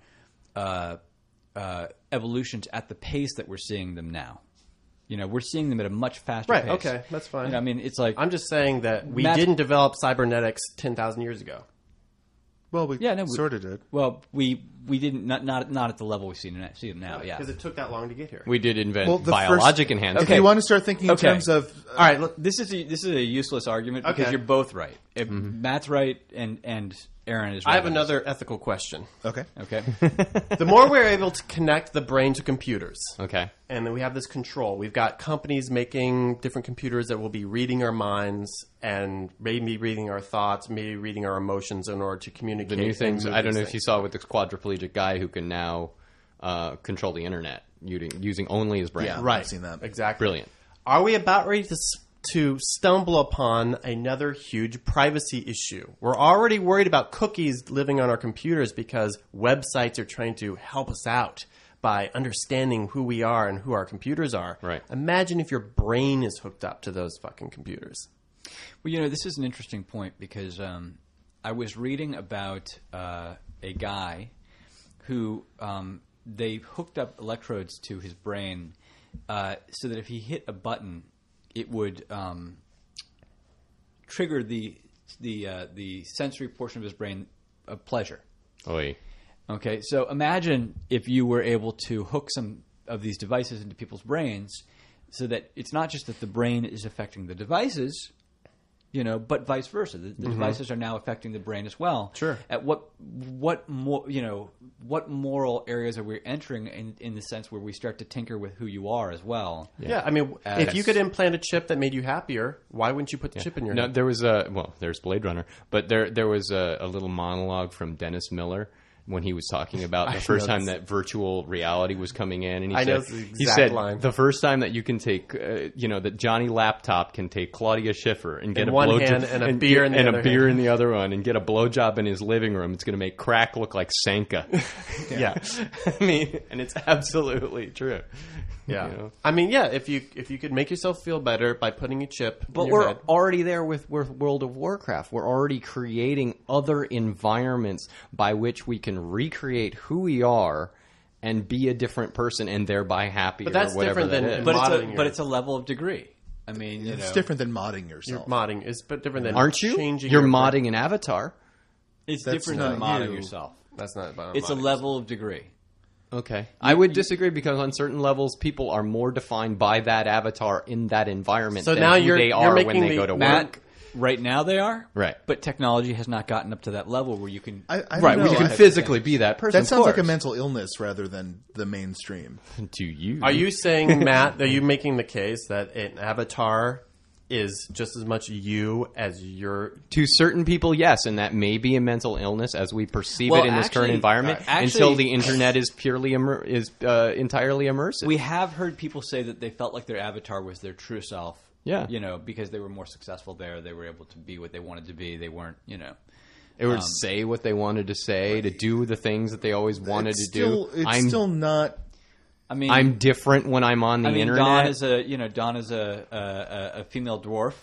evolutions at the pace that we're seeing them now. You know, we're seeing them at a much faster Right, pace. okay, that's fine. You know, I mean, it's like I'm just saying that we Math- didn't develop cybernetics 10,000 years ago. Well, we Yeah, no, we- sort of did. well, we didn't not at the level we see it now. Yeah. Because it took that long to get here. We did invent Well, the biologic first- enhancement. If you want to start thinking in Okay. terms of All right, look, This is a useless argument because Okay. you're both right. If Matt's right and Aaron is right. I have on another ethical question. okay, this. Okay. The more we're able to connect the brain to computers, Okay. and then we have this control. We've got companies making different computers that will be reading our minds and maybe reading our thoughts, maybe reading our emotions in order to communicate. The new and things. move I don't know these if you things. saw with this quadriplegic guy who can now control the internet using only his brain. Yeah. Right, I've seen that. exactly. Brilliant. Are we about ready to stumble upon another huge privacy issue? We're already worried about cookies living on our computers because websites are trying to help us out by understanding who we are and who our computers are. Right. Imagine if your brain is hooked up to those fucking computers. Well, you know, this is an interesting point because I was reading about a guy who they hooked up electrodes to his brain so that if he hit a button, it would trigger the sensory portion of his brain of pleasure. Oy. Okay, so imagine if you were able to hook some of these devices into people's brains so that it's not just that the brain is affecting the devices, you know, but vice versa. The devices are now affecting the brain as well. Sure. At what more, you know, what moral areas are we entering in the sense where we start to tinker with who you are as well? Yeah, I mean, if you could implant a chip that made you happier, why wouldn't you put the chip in your No, head? there was there's Blade Runner, but there was a little monologue from Dennis Miller when he was talking about the first time that virtual reality was coming in, and I know the he exact said line. the first time that you can take, that Johnny Laptop can take Claudia Schiffer and get In a one blowjob hand and a beer in the other hand. in the other one, and get a blowjob in his living room. It's going to make crack look like Sanka. Yeah. I mean, and it's absolutely true. Yeah. You know? I mean, yeah, if you could make yourself feel better by putting a chip But in your we're head. already there with World of Warcraft. We're already creating other environments by which we can recreate who we are and be a different person and thereby happier. But that's or whatever different that than- is. But Modeling it's a level of degree. I mean, you it's know, different than modding yourself. modding is but different than Aren't you? changing You're your modding an avatar. it's That's different than not modding you. yourself. That's not about It's a modding. level of degree. Okay. I would disagree because on certain levels, people are more defined by that avatar in that environment So than now who you're- they you're are when making they me- go to Matt, work. right now they are Right. but technology has not gotten up to that level where you can. I don't Right, know. we can I- physically be that person. That sounds like a of mental illness rather than the mainstream. course. To you. Are you saying, Matt, are you making the case that an avatar is just as much you as your... To certain people, yes, and that may be a mental illness as we perceive Well, it in this current actually- environment actually- until the internet is purely entirely immersive. We have heard people say that they felt like their avatar was their true self. Yeah. You know, because they were more successful there. They were able to be what they wanted to be. They weren't, you know. They would say what they wanted to say, to do the things that they always wanted It's to do. It's still not. I mean, I'm different when I'm on the I mean, internet. Dawn is a female dwarf.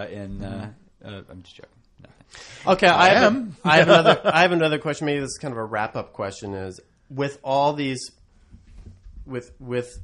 I'm just joking. Nothing. Okay, I have another question. Maybe this is kind of a wrap-up question. Is with all these, with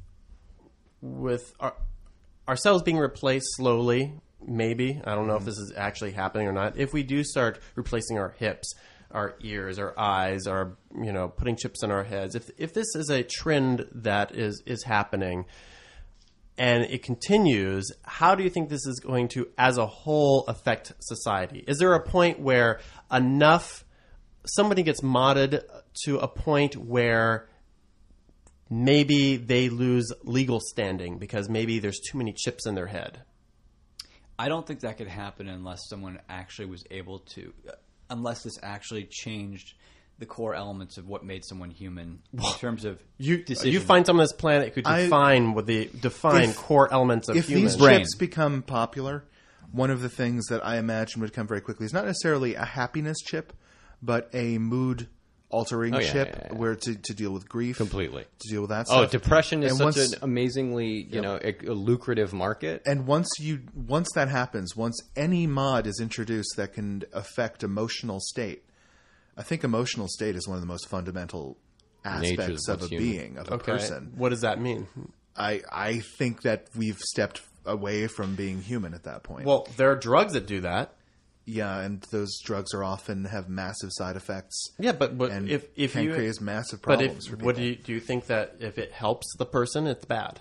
our cells being replaced slowly, maybe I don't know if this is actually happening or not. If we do start replacing our hips, our ears, our eyes, our putting chips in our heads, if this is a trend that is happening, and it continues, how do you think this is going to, as a whole, affect society? Is there a point where somebody gets modded to a point where maybe they lose legal standing because maybe there's too many chips in their head? I don't think that could happen unless someone actually was able to, unless this actually changed the core elements of what made someone human in terms of You decision. find someone on this planet who could define core elements of If humans. these chips become popular, one of the things that I imagine would come very quickly is not necessarily a happiness chip, but a mood altering chip where to deal with grief, Completely. to deal with that Oh, stuff. depression is And such an amazingly, a lucrative market. And once that happens, once any mod is introduced that can affect emotional state, I think emotional state is one of the most fundamental aspects of a being, of a person. What does that mean? I think that we've stepped away from being human at that point. Well, there are drugs that do that. Yeah, and those drugs are often have massive side effects. Yeah, but and if can you create massive but problems for people. what do you think that if it helps the person, it's bad,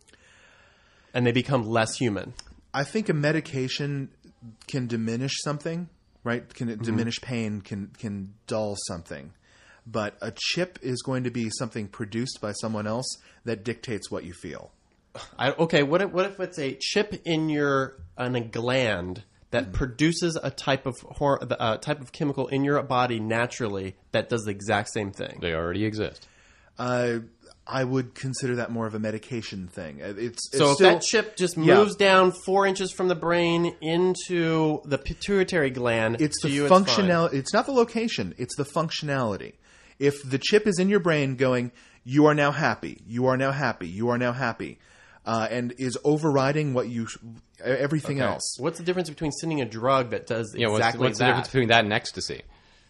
and they become less human? I think a medication can diminish something, right? Can it diminish pain? Can dull something? But a chip is going to be something produced by someone else that dictates what you feel. What if it's a chip in a gland that produces a type of chemical in your body naturally that does the exact same thing? They already exist. I would consider that more of a medication thing. It's So if still, that chip just moves down 4 inches from the brain into the pituitary gland, it's to the you, functionality. It's not the location. It's the functionality. If the chip is in your brain going, you are now happy, you are now happy, you are now happy, and is overriding everything else. What's the difference between sending a drug that does Yeah, exactly what's the that? difference between that and ecstasy?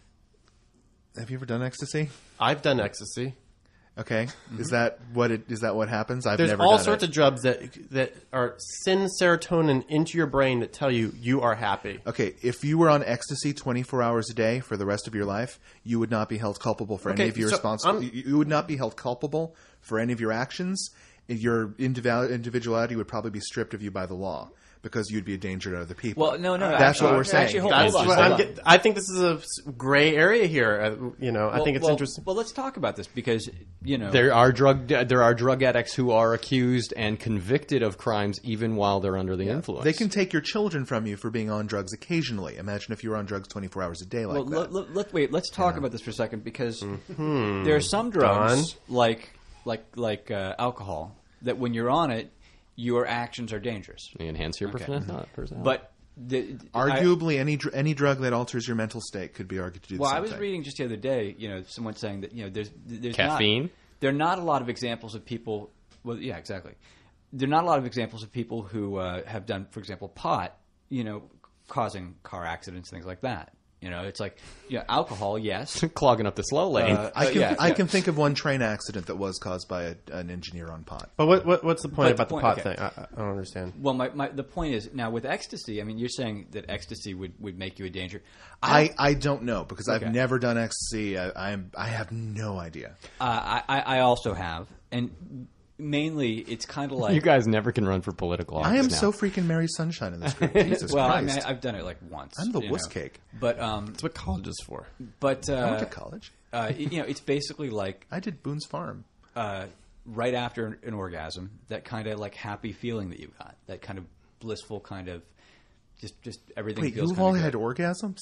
Have you ever done ecstasy? I've done ecstasy. Okay, is that what happens? I've There's never all done sorts it. of drugs that send serotonin into your brain that tell you are happy. Okay, if you were on ecstasy 24 hours a day for the rest of your life, you would not be held culpable for any Okay, of your so You would not be held culpable for any of your actions. Your individuality would probably be stripped of you by the law because you'd be a danger to other people. Well, no. That's actually, what we're saying. Actually, hold That's on. what hold on. I think this is a gray area here. I think it's interesting. Well, let's talk about this because There are drug addicts who are accused and convicted of crimes even while they're under the influence. They can take your children from you for being on drugs occasionally. Imagine if you were on drugs 24 hours a day like that. Let's talk about this for a second because there are some drugs like alcohol that when you're on it, your actions are dangerous. They enhance your personality. But Arguably, any drug that alters your mental state could be argued to do the well, same I was thing. reading just the other day, someone saying that there's Caffeine? There are not a lot of examples of people. Well, yeah, exactly. There are not a lot of examples of people who have done, for example, pot. Causing car accidents, things like that. It's like alcohol, yes. Clogging up the slow lane. I can think of one train accident that was caused by an engineer on pot. But what's the point about the pot okay. thing? I don't understand. Well, the point is now with ecstasy. I mean, you're saying that ecstasy would make you a danger. I don't know because Okay. I've never done ecstasy. I have no idea. I also have, and mainly it's kind of like You guys never can run for political office I am now. so freaking Mary Sunshine in this group. Jesus well, I Christ. mean, I've done it like once. I'm the wuss cake. But That's what college is for. but I went to college. it's basically like I did Boone's Farm. right after an orgasm, that kind of like happy feeling that you got, that kind of blissful kind of just everything Wait, feels you've kind all of had good. orgasms?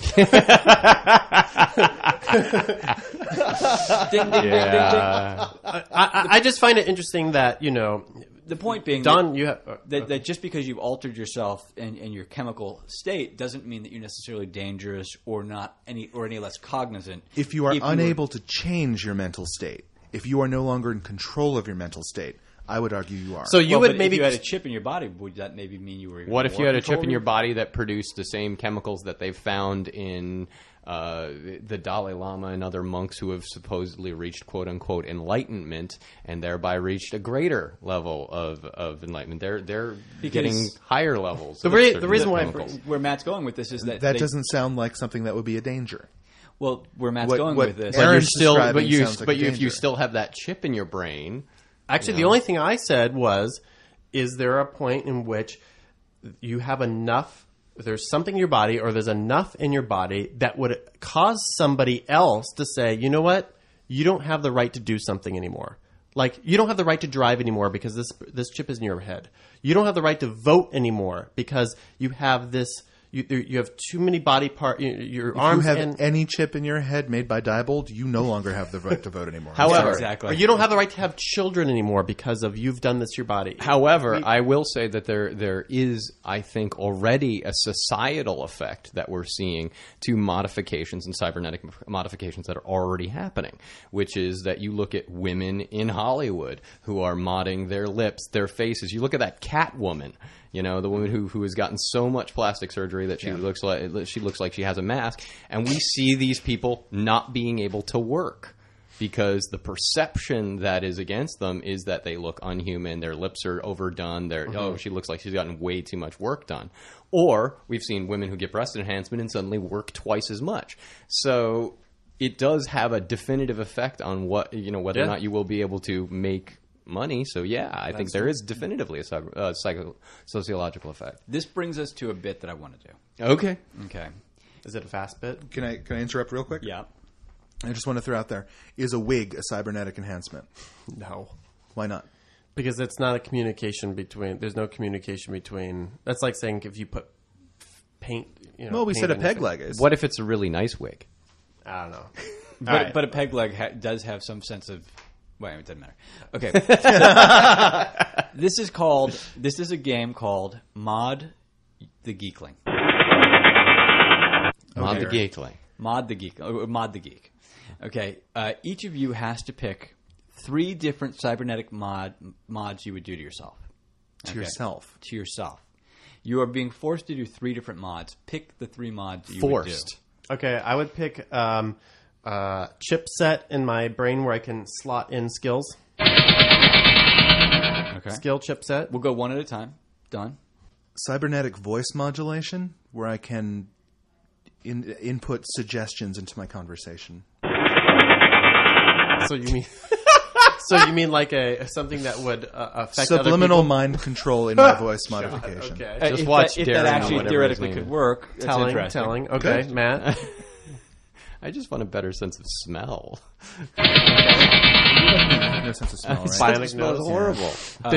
Ding, ding, ding, ding, Yeah. I just find it interesting that ding. The point being, Don, you have that just because you've altered yourself and your chemical state doesn't mean that you're necessarily dangerous or not any less cognizant. If you are you were- unable to change your mental state, if you are no longer in control of your mental state, I would argue you are. so you Well, would but maybe if you had a chip in your body, would that maybe mean you were? Even What if more you had a chip in controlled? your body that produced the same chemicals that they've found in the Dalai Lama and other monks who have supposedly reached "quote unquote" enlightenment and thereby reached a greater level of enlightenment? They're getting higher levels. The of re- certain the reason why- chemicals. Where Matt's going with this is that that they- doesn't sound like something that would be a danger. Well, where Matt's What- going what with this, Aaron- Aaron's But describing you sounds like a if you danger. still have that chip in your brain. Actually, the only thing I said was, is there a point in which you have enough, there's something in your body or there's enough in your body that would cause somebody else to say, you know what, you don't have the right to do something anymore. Like, you don't have the right to drive anymore because this chip is in your head. You don't have the right to vote anymore because you have this you have too many body part. Your If arms you have and any chip in your head made by Diebold, you no longer have the right to vote anymore. However, Exactly. or you don't have the right to have children anymore because of you've done this to your body. However, I will say that there is, I think, already a societal effect that we're seeing to modifications and cybernetic modifications that are already happening, which is that you look at women in Hollywood who are modding their lips, their faces. You look at that Catwoman, the woman who has gotten so much plastic surgery that she looks like she has a mask, and we see these people not being able to work. Because the perception that is against them is that they look unhuman, their lips are overdone, she looks like she's gotten way too much work done. Or we've seen women who get breast enhancement and suddenly work twice as much. So it does have a definitive effect on whether or not you will be able to make money. So I think there is definitively a sociological effect. This brings us to a bit that I want to do. Okay. Okay. Is it a fast bit? Can I interrupt real quick? Yeah. I just want to throw out there, is a wig a cybernetic enhancement? No. Why not? Because it's not a communication between. There's no communication between. That's like saying if you put paint. Well, we paint said a in your peg face. leg is. What if it's a really nice wig? I don't know. But a peg leg does have some sense of. Well, it doesn't matter. Okay. This is a game called Mod the Geekling. Mod the Geekling. Mod the Geek. Okay. Each of you has to pick 3 different cybernetic mods you would do to yourself. To yourself. To yourself. You are being forced to do 3 different mods. Pick the 3 mods you Forced. would do. Okay, I would pick chipset in my brain where I can slot in skills. Okay. Skill chipset. We'll go one at a time. Done. Cybernetic voice modulation, where I can input suggestions into my conversation. So you mean like something that would affect Subliminal other people? mind control in my voice modification. Okay. Just if watch if Darren that on actually whatever theoretically his name could is. work, that's interesting. Telling. Okay, Good. Matt. I just want a better sense of smell. No sense of smell, right? Bionic Smells nose. horrible.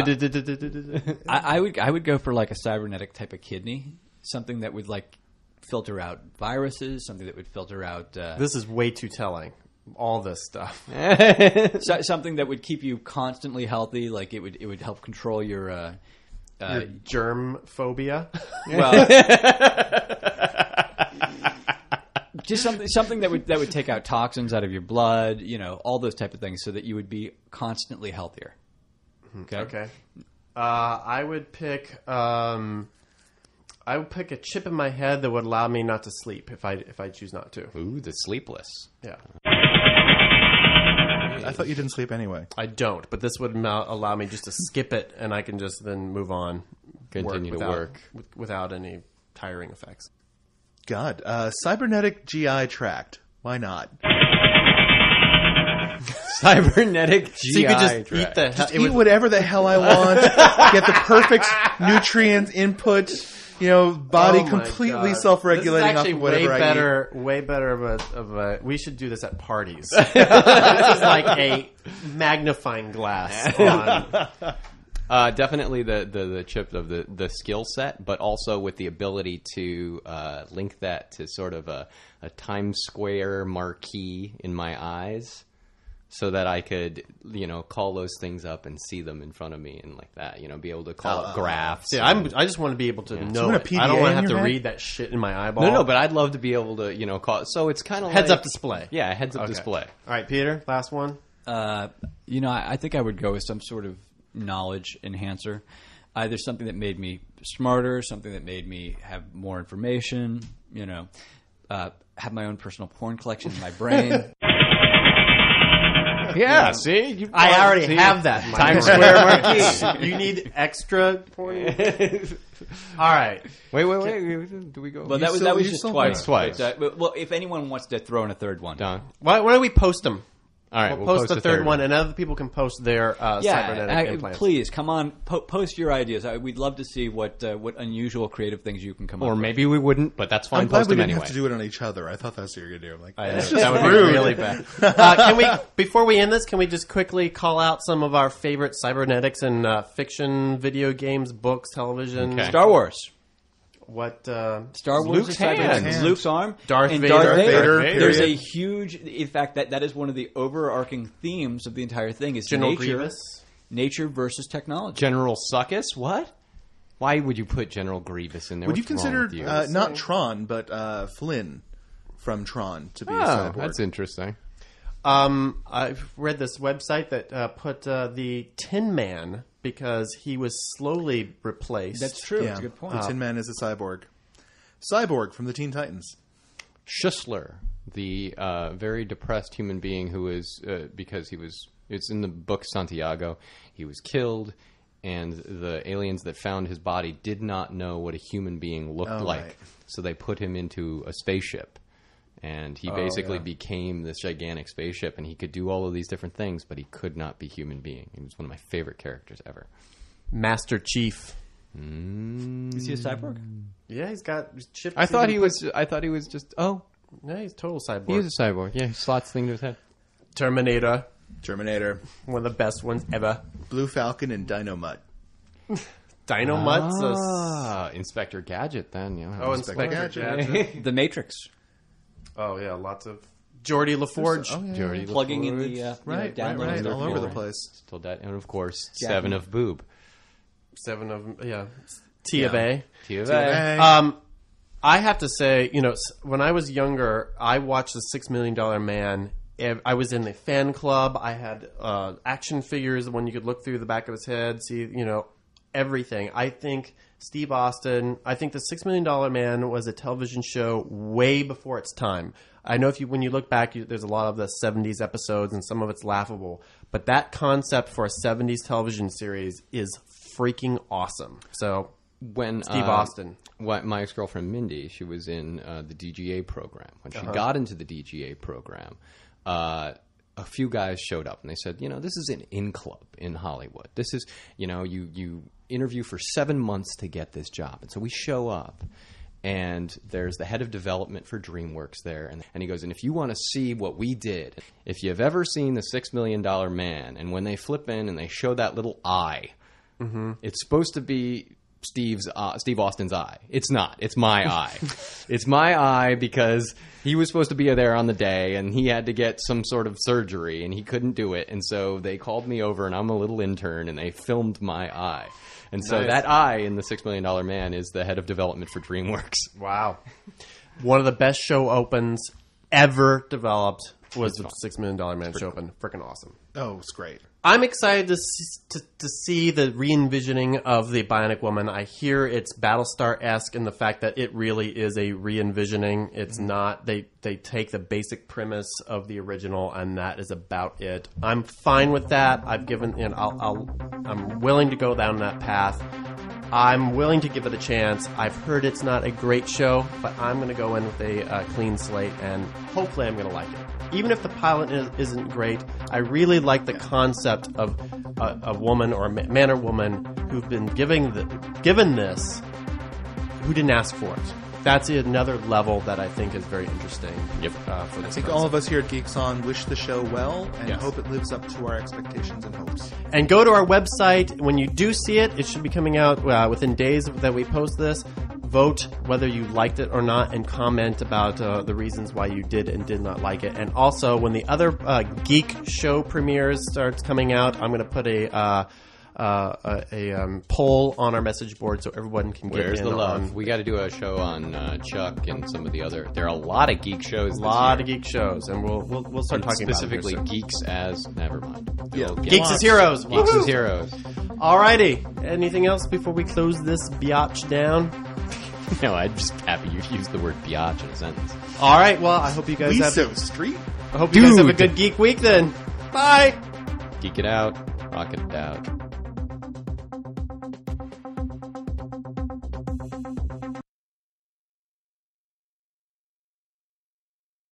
I would go for like a cybernetic type of kidney, something that would like filter out viruses, something that would filter out This is way too telling. All this stuff. something that would keep you constantly healthy. Like it would help control your Your germ phobia. well. Just something that would take out toxins out of your blood, all those type of things, so that you would be constantly healthier. Okay. I would pick a chip in my head that would allow me not to sleep if I choose not to. Ooh, the sleepless. Yeah. I thought you didn't sleep anyway. I don't, but this would allow me just to skip it, and I can just then move on. Continue to work. Without any tiring effects. God. Cybernetic GI tract. Why not? Cybernetic GI So you could just tract. eat the. Just eat whatever the hell I want. Get the perfect nutrient input. Body Oh my completely God. self-regulating This off is of actually whatever way better of a. We should do this at parties. This is like a magnifying glass. On, Definitely the chip of the skill set, but also with the ability to link that to sort of a Times Square marquee in my eyes, so that I could call those things up and see them in front of me and like that. Be able to call up graphs. yeah, I just want to be able to know want a it. I don't PDA want to in have to your head? read that shit in my eyeball. No, but I'd love to be able to call. So it's kind of heads like, up display. Yeah, heads up Okay. display. All right, Peter, last one. I think I would go with some sort of knowledge enhancer. Either something that made me smarter, something that made me have more information, have my own personal porn collection in my brain. Yeah, see, I already have that. In my Times brain. Square marquee. You need extra porn. All right. Wait. Do we go? Well, that was you just still twice. Twice. Well, if anyone wants to throw in a third one, Don. Why don't we post them? All right, We'll we'll post the third one, and other people can post their cybernetic implants. please come on, post your ideas. We'd love to see what unusual creative things you can come up Or with. maybe we wouldn't, but that's fine. I'm glad Post we them didn't anyway. have to do it on each other. I thought that's what you were going to do. I'm like, That would be really bad. Can we, before we end this, can we just quickly call out some of our favorite cybernetics in fiction, video games, books, television? Okay. Star Wars. what Star Wars Luke's is cyborg. hand. It's Luke's arm. Darth and Vader. Darth Darth Vader. Vader, There's a period. huge. In fact, that is one of the overarching themes of the entire thing. Is General nature, Grievous. nature versus technology. General Succus? What? Why would you put General Grievous in there? Would you What's wrong consider with you? not Tron, but Flynn from Tron to be a Oh, cyborg? that's interesting. I've read this website that put the Tin Man because he was slowly replaced. That's true. Yeah, That's a good point. the Tin Man is a cyborg. Cyborg from the Teen Titans. Schussler, the very depressed human being who is, because he was, it's in the book Santiago, he was killed, and the aliens that found his body did not know what a human being looked like. Right. So they put him into a spaceship. And he basically became this gigantic spaceship, and he could do all of these different things, but he could not be human being. He was one of my favorite characters ever. Master Chief. Is he a cyborg? Yeah, he's got chips. I thought he was just, Yeah, he's a total cyborg. he was a cyborg. Yeah, he slots thing to his head. Terminator. Terminator. One of the best ones ever. Blue Falcon and Dynamite. Dynamut's. Inspector Gadget then. Yeah. Oh, Inspector Gadget. The Matrix. Oh, yeah, lots of... Geordie LaForge. Oh, yeah. Geordie Plugging in LaForge. the Right, download right, stuff. all over the place. Still that, and of course, Jack- Seven of Boob. 7 of them. Yeah. T of A. T of Hey. A. I have to say, when I was younger, I watched The $6 Million Man. I was in the fan club. I had action figures when you could look through the back of his head, see, everything. I think Steve Austin, I think The $6 Million Man was a television show way before its time. I know when you look back, there's a lot of the 70s episodes and some of it's laughable. But that concept for a 70s television series is freaking awesome. So... When Steve Austin. My ex-girlfriend Mindy, she was in the DGA program. When she got into the DGA program, a few guys showed up and they said, this is an in-club in Hollywood. This is, you interview for 7 months to get this job. And so we show up, and there's the head of development for DreamWorks there. And he goes, and if you want to see what we did, if you've ever seen The $6 Million Man, and when they flip in and they show that little eye, it's supposed to be... Steve Austin's eye. It's not. It's my eye. It's my eye because he was supposed to be there on the day and he had to get some sort of surgery and he couldn't do it. And so they called me over and I'm a little intern and they filmed my eye. And so that eye in The $6 Million Man is the head of development for DreamWorks. Wow. One of the best show opens ever developed was the $6 Million Man show open. Freaking awesome. Oh, it's great. I'm excited to see the re-envisioning of the Bionic Woman. I hear it's Battlestar-esque in the fact that it really is a re-envisioning. It's not. They take the basic premise of the original, and that is about it. I'm fine with that. I'm willing to go down that path. I'm willing to give it a chance. I've heard it's not a great show, but I'm going to go in with a clean slate, and hopefully I'm going to like it. Even if the pilot isn't great, I really like the concept of a woman or a man or woman who've been given this, who didn't ask for it. That's another level that I think is very interesting. Yep. For I this think all of us here at Geeks On wish the show well and Yes. hope it lives up to our expectations and hopes. And go to our website. When you do see it, it should be coming out within days that we post this. Vote whether you liked it or not and comment about the reasons why you did and did not like it. And also, when the other geek show premieres starts coming out, I'm going to put a poll on our message board so everyone can get Where's in the love? on We got to do a show on Chuck and some of the other. There are a lot of geek shows. a lot of geek shows, and we'll start talking specifically about it here geeks as. Never mind. Yeah. We'll get- soon. Geeks as heroes. Geeks Woohoo! as heroes. Alrighty. Anything else before we close this biatch down? No, I'm just happy you used the word biatch in a sentence. All right. Well, I hope you guys have. Liso Street? I hope you guys have a Dude. good geek week. Then, bye. Geek it out. Rock it out.